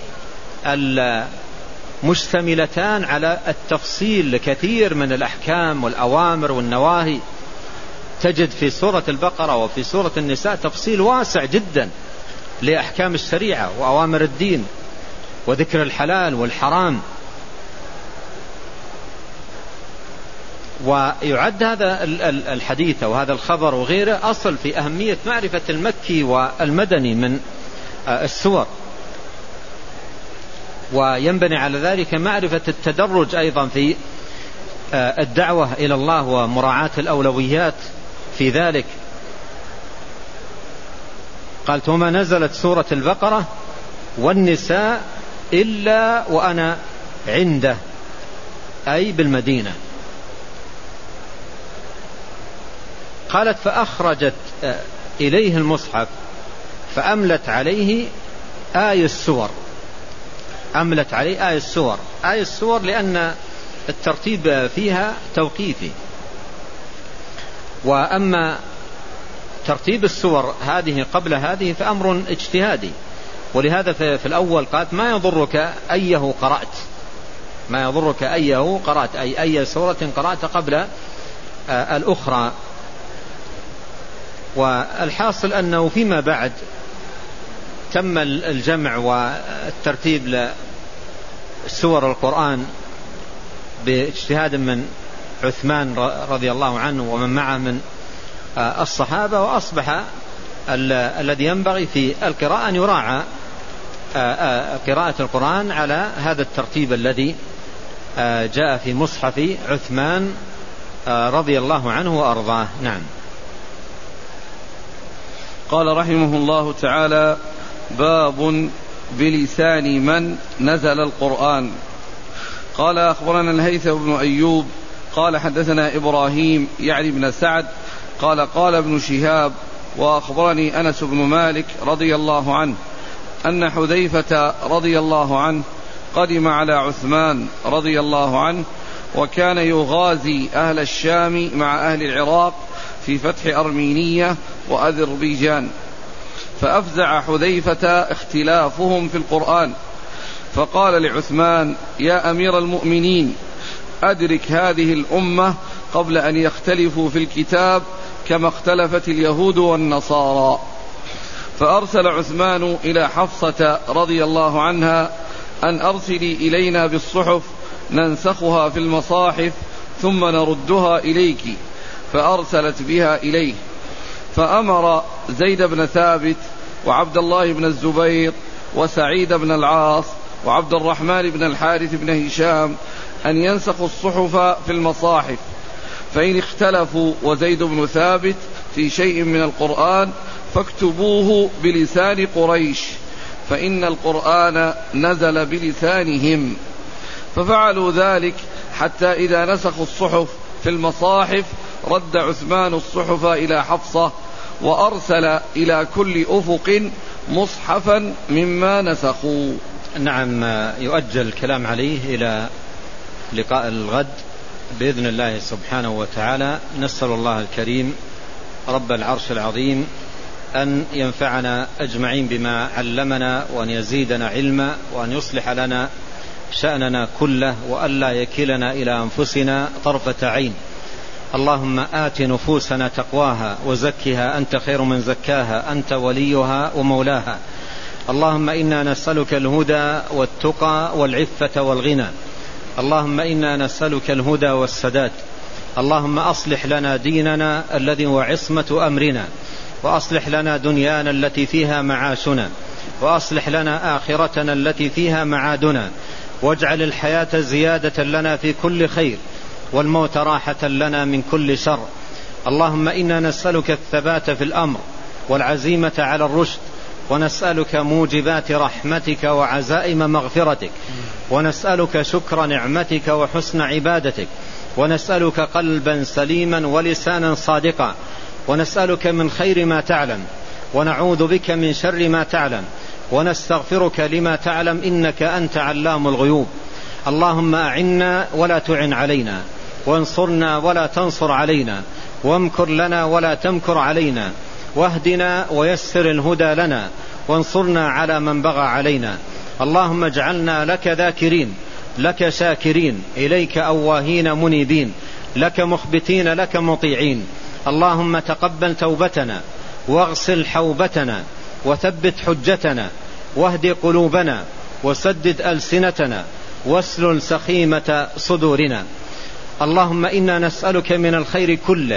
المشتملتان على التفصيل لكثير من الأحكام والأوامر والنواهي. تجد في سورة البقرة وفي سورة النساء تفصيل واسع جدا لأحكام الشريعة وأوامر الدين وذكر الحلال والحرام. ويعد هذا الحديث وهذا الخبر وغيره أصل في أهمية معرفة المكي والمدني من السور، وينبني على ذلك معرفة التدرج أيضا في الدعوة إلى الله ومراعاة الأولويات في ذلك. قالت وما نزلت سورة البقرة والنساء إلا وأنا عنده، أي بالمدينة. قالت فأخرجت إليه المصحف فأملت عليه آي السور. أملت عليه آي السور. آي السور لأن الترتيب فيها توقيفي، وأما ترتيب السور هذه قبل هذه فأمر اجتهادي. ولهذا في الأول قالت ما يضرك أيه قرأت، ما يضرك أيه قرأت، أي أي سورة قرأت قبل الأخرى. والحاصل أنه فيما بعد تم الجمع والترتيب لسور القرآن باجتهاد من عثمان رضي الله عنه ومن معه من الصحابة، وأصبح الذي ينبغي في القراءة أن يراعى قراءة القرآن على هذا الترتيب الذي جاء في مصحف عثمان رضي الله عنه وأرضاه. نعم. قال رحمه الله تعالى: باب بلسان من نزل القرآن. قال أخبرنا الهيثم بن أيوب قال حدثنا إبراهيم يعني بن سعد قال قال ابن شهاب وأخبرني أنس بن مالك رضي الله عنه أن حذيفة رضي الله عنه قدم على عثمان رضي الله عنه وكان يغازي أهل الشام مع أهل العراق في فتح أرمينية وأذربيجان، فأفزع حذيفة اختلافهم في القرآن، فقال لعثمان: يا أمير المؤمنين، أدرك هذه الأمة قبل أن يختلفوا في الكتاب كما اختلفت اليهود والنصارى. فأرسل عثمان إلى حفصة رضي الله عنها أن أرسلي إلينا بالصحف ننسخها في المصاحف ثم نردها إليك، فأرسلت بها إليه. فأمر زيد بن ثابت وعبد الله بن الزبير وسعيد بن العاص وعبد الرحمن بن الحارث بن هشام أن ينسخوا الصحف في المصاحف، فإن اختلفوا وزيد بن ثابت في شيء من القرآن فاكتبوه بلسان قريش، فإن القرآن نزل بلسانهم. ففعلوا ذلك حتى إذا نسخوا الصحف في المصاحف رد عثمان الصحف إلى حفصة، وأرسل إلى كل أفق مصحفا مما نسخوا. نعم، يؤجل الكلام عليه إلى لقاء الغد بإذن الله سبحانه وتعالى. نسأل الله الكريم رب العرش العظيم أن ينفعنا أجمعين بما علمنا، وأن يزيدنا علما، وأن يصلح لنا شأننا كله، وألا يكلنا إلى أنفسنا طرفة عين. اللهم آت نفوسنا تقواها وزكها أنت خير من زكاها، أنت وليها ومولاها. اللهم إنا نسألك الهدى والتقى والعفة والغنى. اللهم إنا نسألك الهدى والسداد. اللهم أصلح لنا ديننا الذي هو عصمة أمرنا، وأصلح لنا دنيانا التي فيها معاشنا، وأصلح لنا آخرتنا التي فيها معادنا، واجعل الحياة زيادة لنا في كل خير، والموت راحة لنا من كل شر. اللهم إنا نسألك الثبات في الأمر والعزيمة على الرشد، ونسألك موجبات رحمتك وعزائم مغفرتك، ونسألك شكر نعمتك وحسن عبادتك، ونسألك قلبا سليما ولسانا صادقا، ونسألك من خير ما تعلم، ونعوذ بك من شر ما تعلم، ونستغفرك لما تعلم، إنك أنت علام الغيوب. اللهم أعنا ولا تعن علينا، وانصرنا ولا تنصر علينا، وامكر لنا ولا تمكر علينا، واهدنا ويسر الهدى لنا، وانصرنا على من بغى علينا. اللهم اجعلنا لك ذاكرين، لك شاكرين، إليك أواهين منيبين، لك مخبتين، لك مطيعين. اللهم تقبل توبتنا، واغسل حوبتنا، وثبت حجتنا، واهد قلوبنا، وسدد ألسنتنا، واسلل سخيمة صدورنا. اللهم إنا نسألك من الخير كله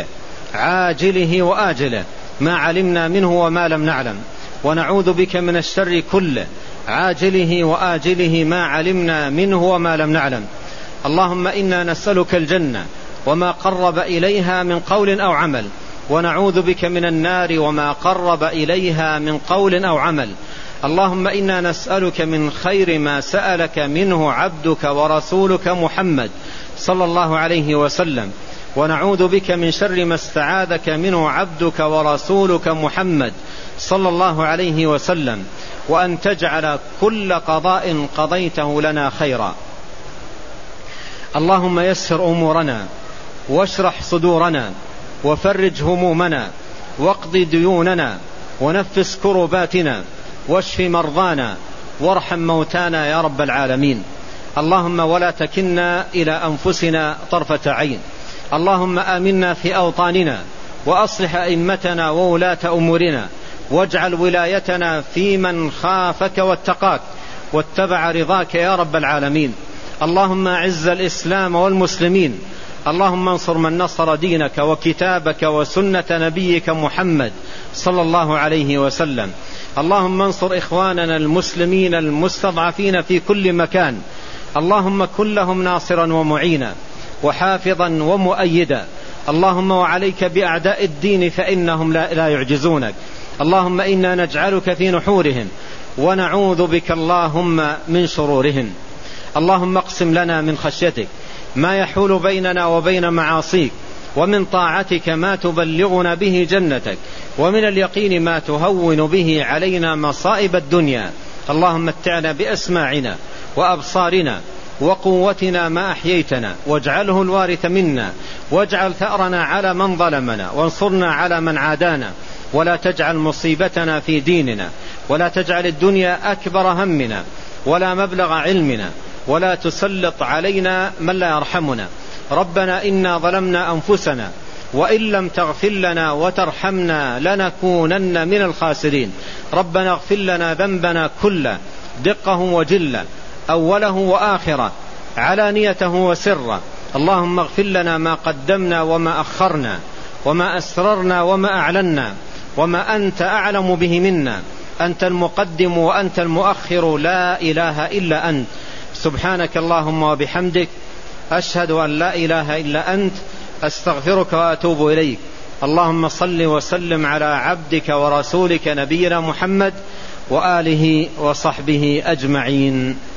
عاجله وآجله ما علمنا منه وما لم نعلم، ونعوذ بك من الشر كله عاجله وآجله ما علمنا منه وما لم نعلم. اللهم إنا نسألك الجنة وما قرب إليها من قول أو عمل، ونعوذ بك من النار وما قرب إليها من قول أو عمل. اللهم إنا نسألك من خير ما سألك منه عبدك ورسولك محمد صلى الله عليه وسلم، ونعوذ بك من شر ما استعاذك منه عبدك ورسولك محمد صلى الله عليه وسلم، وأن تجعل كل قضاء قضيته لنا خيرا. اللهم يسر أمورنا، واشرح صدورنا، وفرج همومنا، واقض ديوننا، ونفس كرباتنا، واشف مرضانا، وارحم موتانا يا رب العالمين. اللهم ولا تكلنا إلى أنفسنا طرفة عين. اللهم آمنا في أوطاننا، وأصلح أئمتنا وولاة أمورنا، واجعل ولايتنا في من خافك واتقاك واتبع رضاك يا رب العالمين. اللهم أعز الإسلام والمسلمين. اللهم انصر من نصر دينك وكتابك وسنة نبيك محمد صلى الله عليه وسلم. اللهم انصر إخواننا المسلمين المستضعفين في كل مكان. اللهم كن لهم ناصرا ومعينا، وحافظا ومؤيدا. اللهم وعليك بأعداء الدين فإنهم لا, لا يعجزونك. اللهم إنا نجعلك في نحورهم، ونعوذ بك اللهم من شرورهم. اللهم اقسم لنا من خشيتك ما يحول بيننا وبين معاصيك، ومن طاعتك ما تبلغنا به جنتك، ومن اليقين ما تهون به علينا مصائب الدنيا. اللهم متعنا بأسماعنا وأبصارنا وقوتنا ما أحييتنا، واجعله الوارث منا، واجعل ثأرنا على من ظلمنا، وانصرنا على من عادانا، ولا تجعل مصيبتنا في ديننا، ولا تجعل الدنيا أكبر همنا ولا مبلغ علمنا، ولا تسلط علينا من لا يرحمنا. ربنا إنا ظلمنا أنفسنا وإن لم تغفر لنا وترحمنا لنكونن من الخاسرين. ربنا اغفر لنا ذنبنا كله دقه وجله أوله وآخره علانيته وسره. اللهم اغفر لنا ما قدمنا وما أخرنا وما أسررنا وما أعلنا وما أنت أعلم به منا. أنت المقدم وأنت المؤخر لا إله إلا أنت. سبحانك اللهم وبحمدك أشهد أن لا إله إلا أنت أستغفرك وأتوب إليك. اللهم صل وسلم على عبدك ورسولك نبينا محمد وآله وصحبه أجمعين.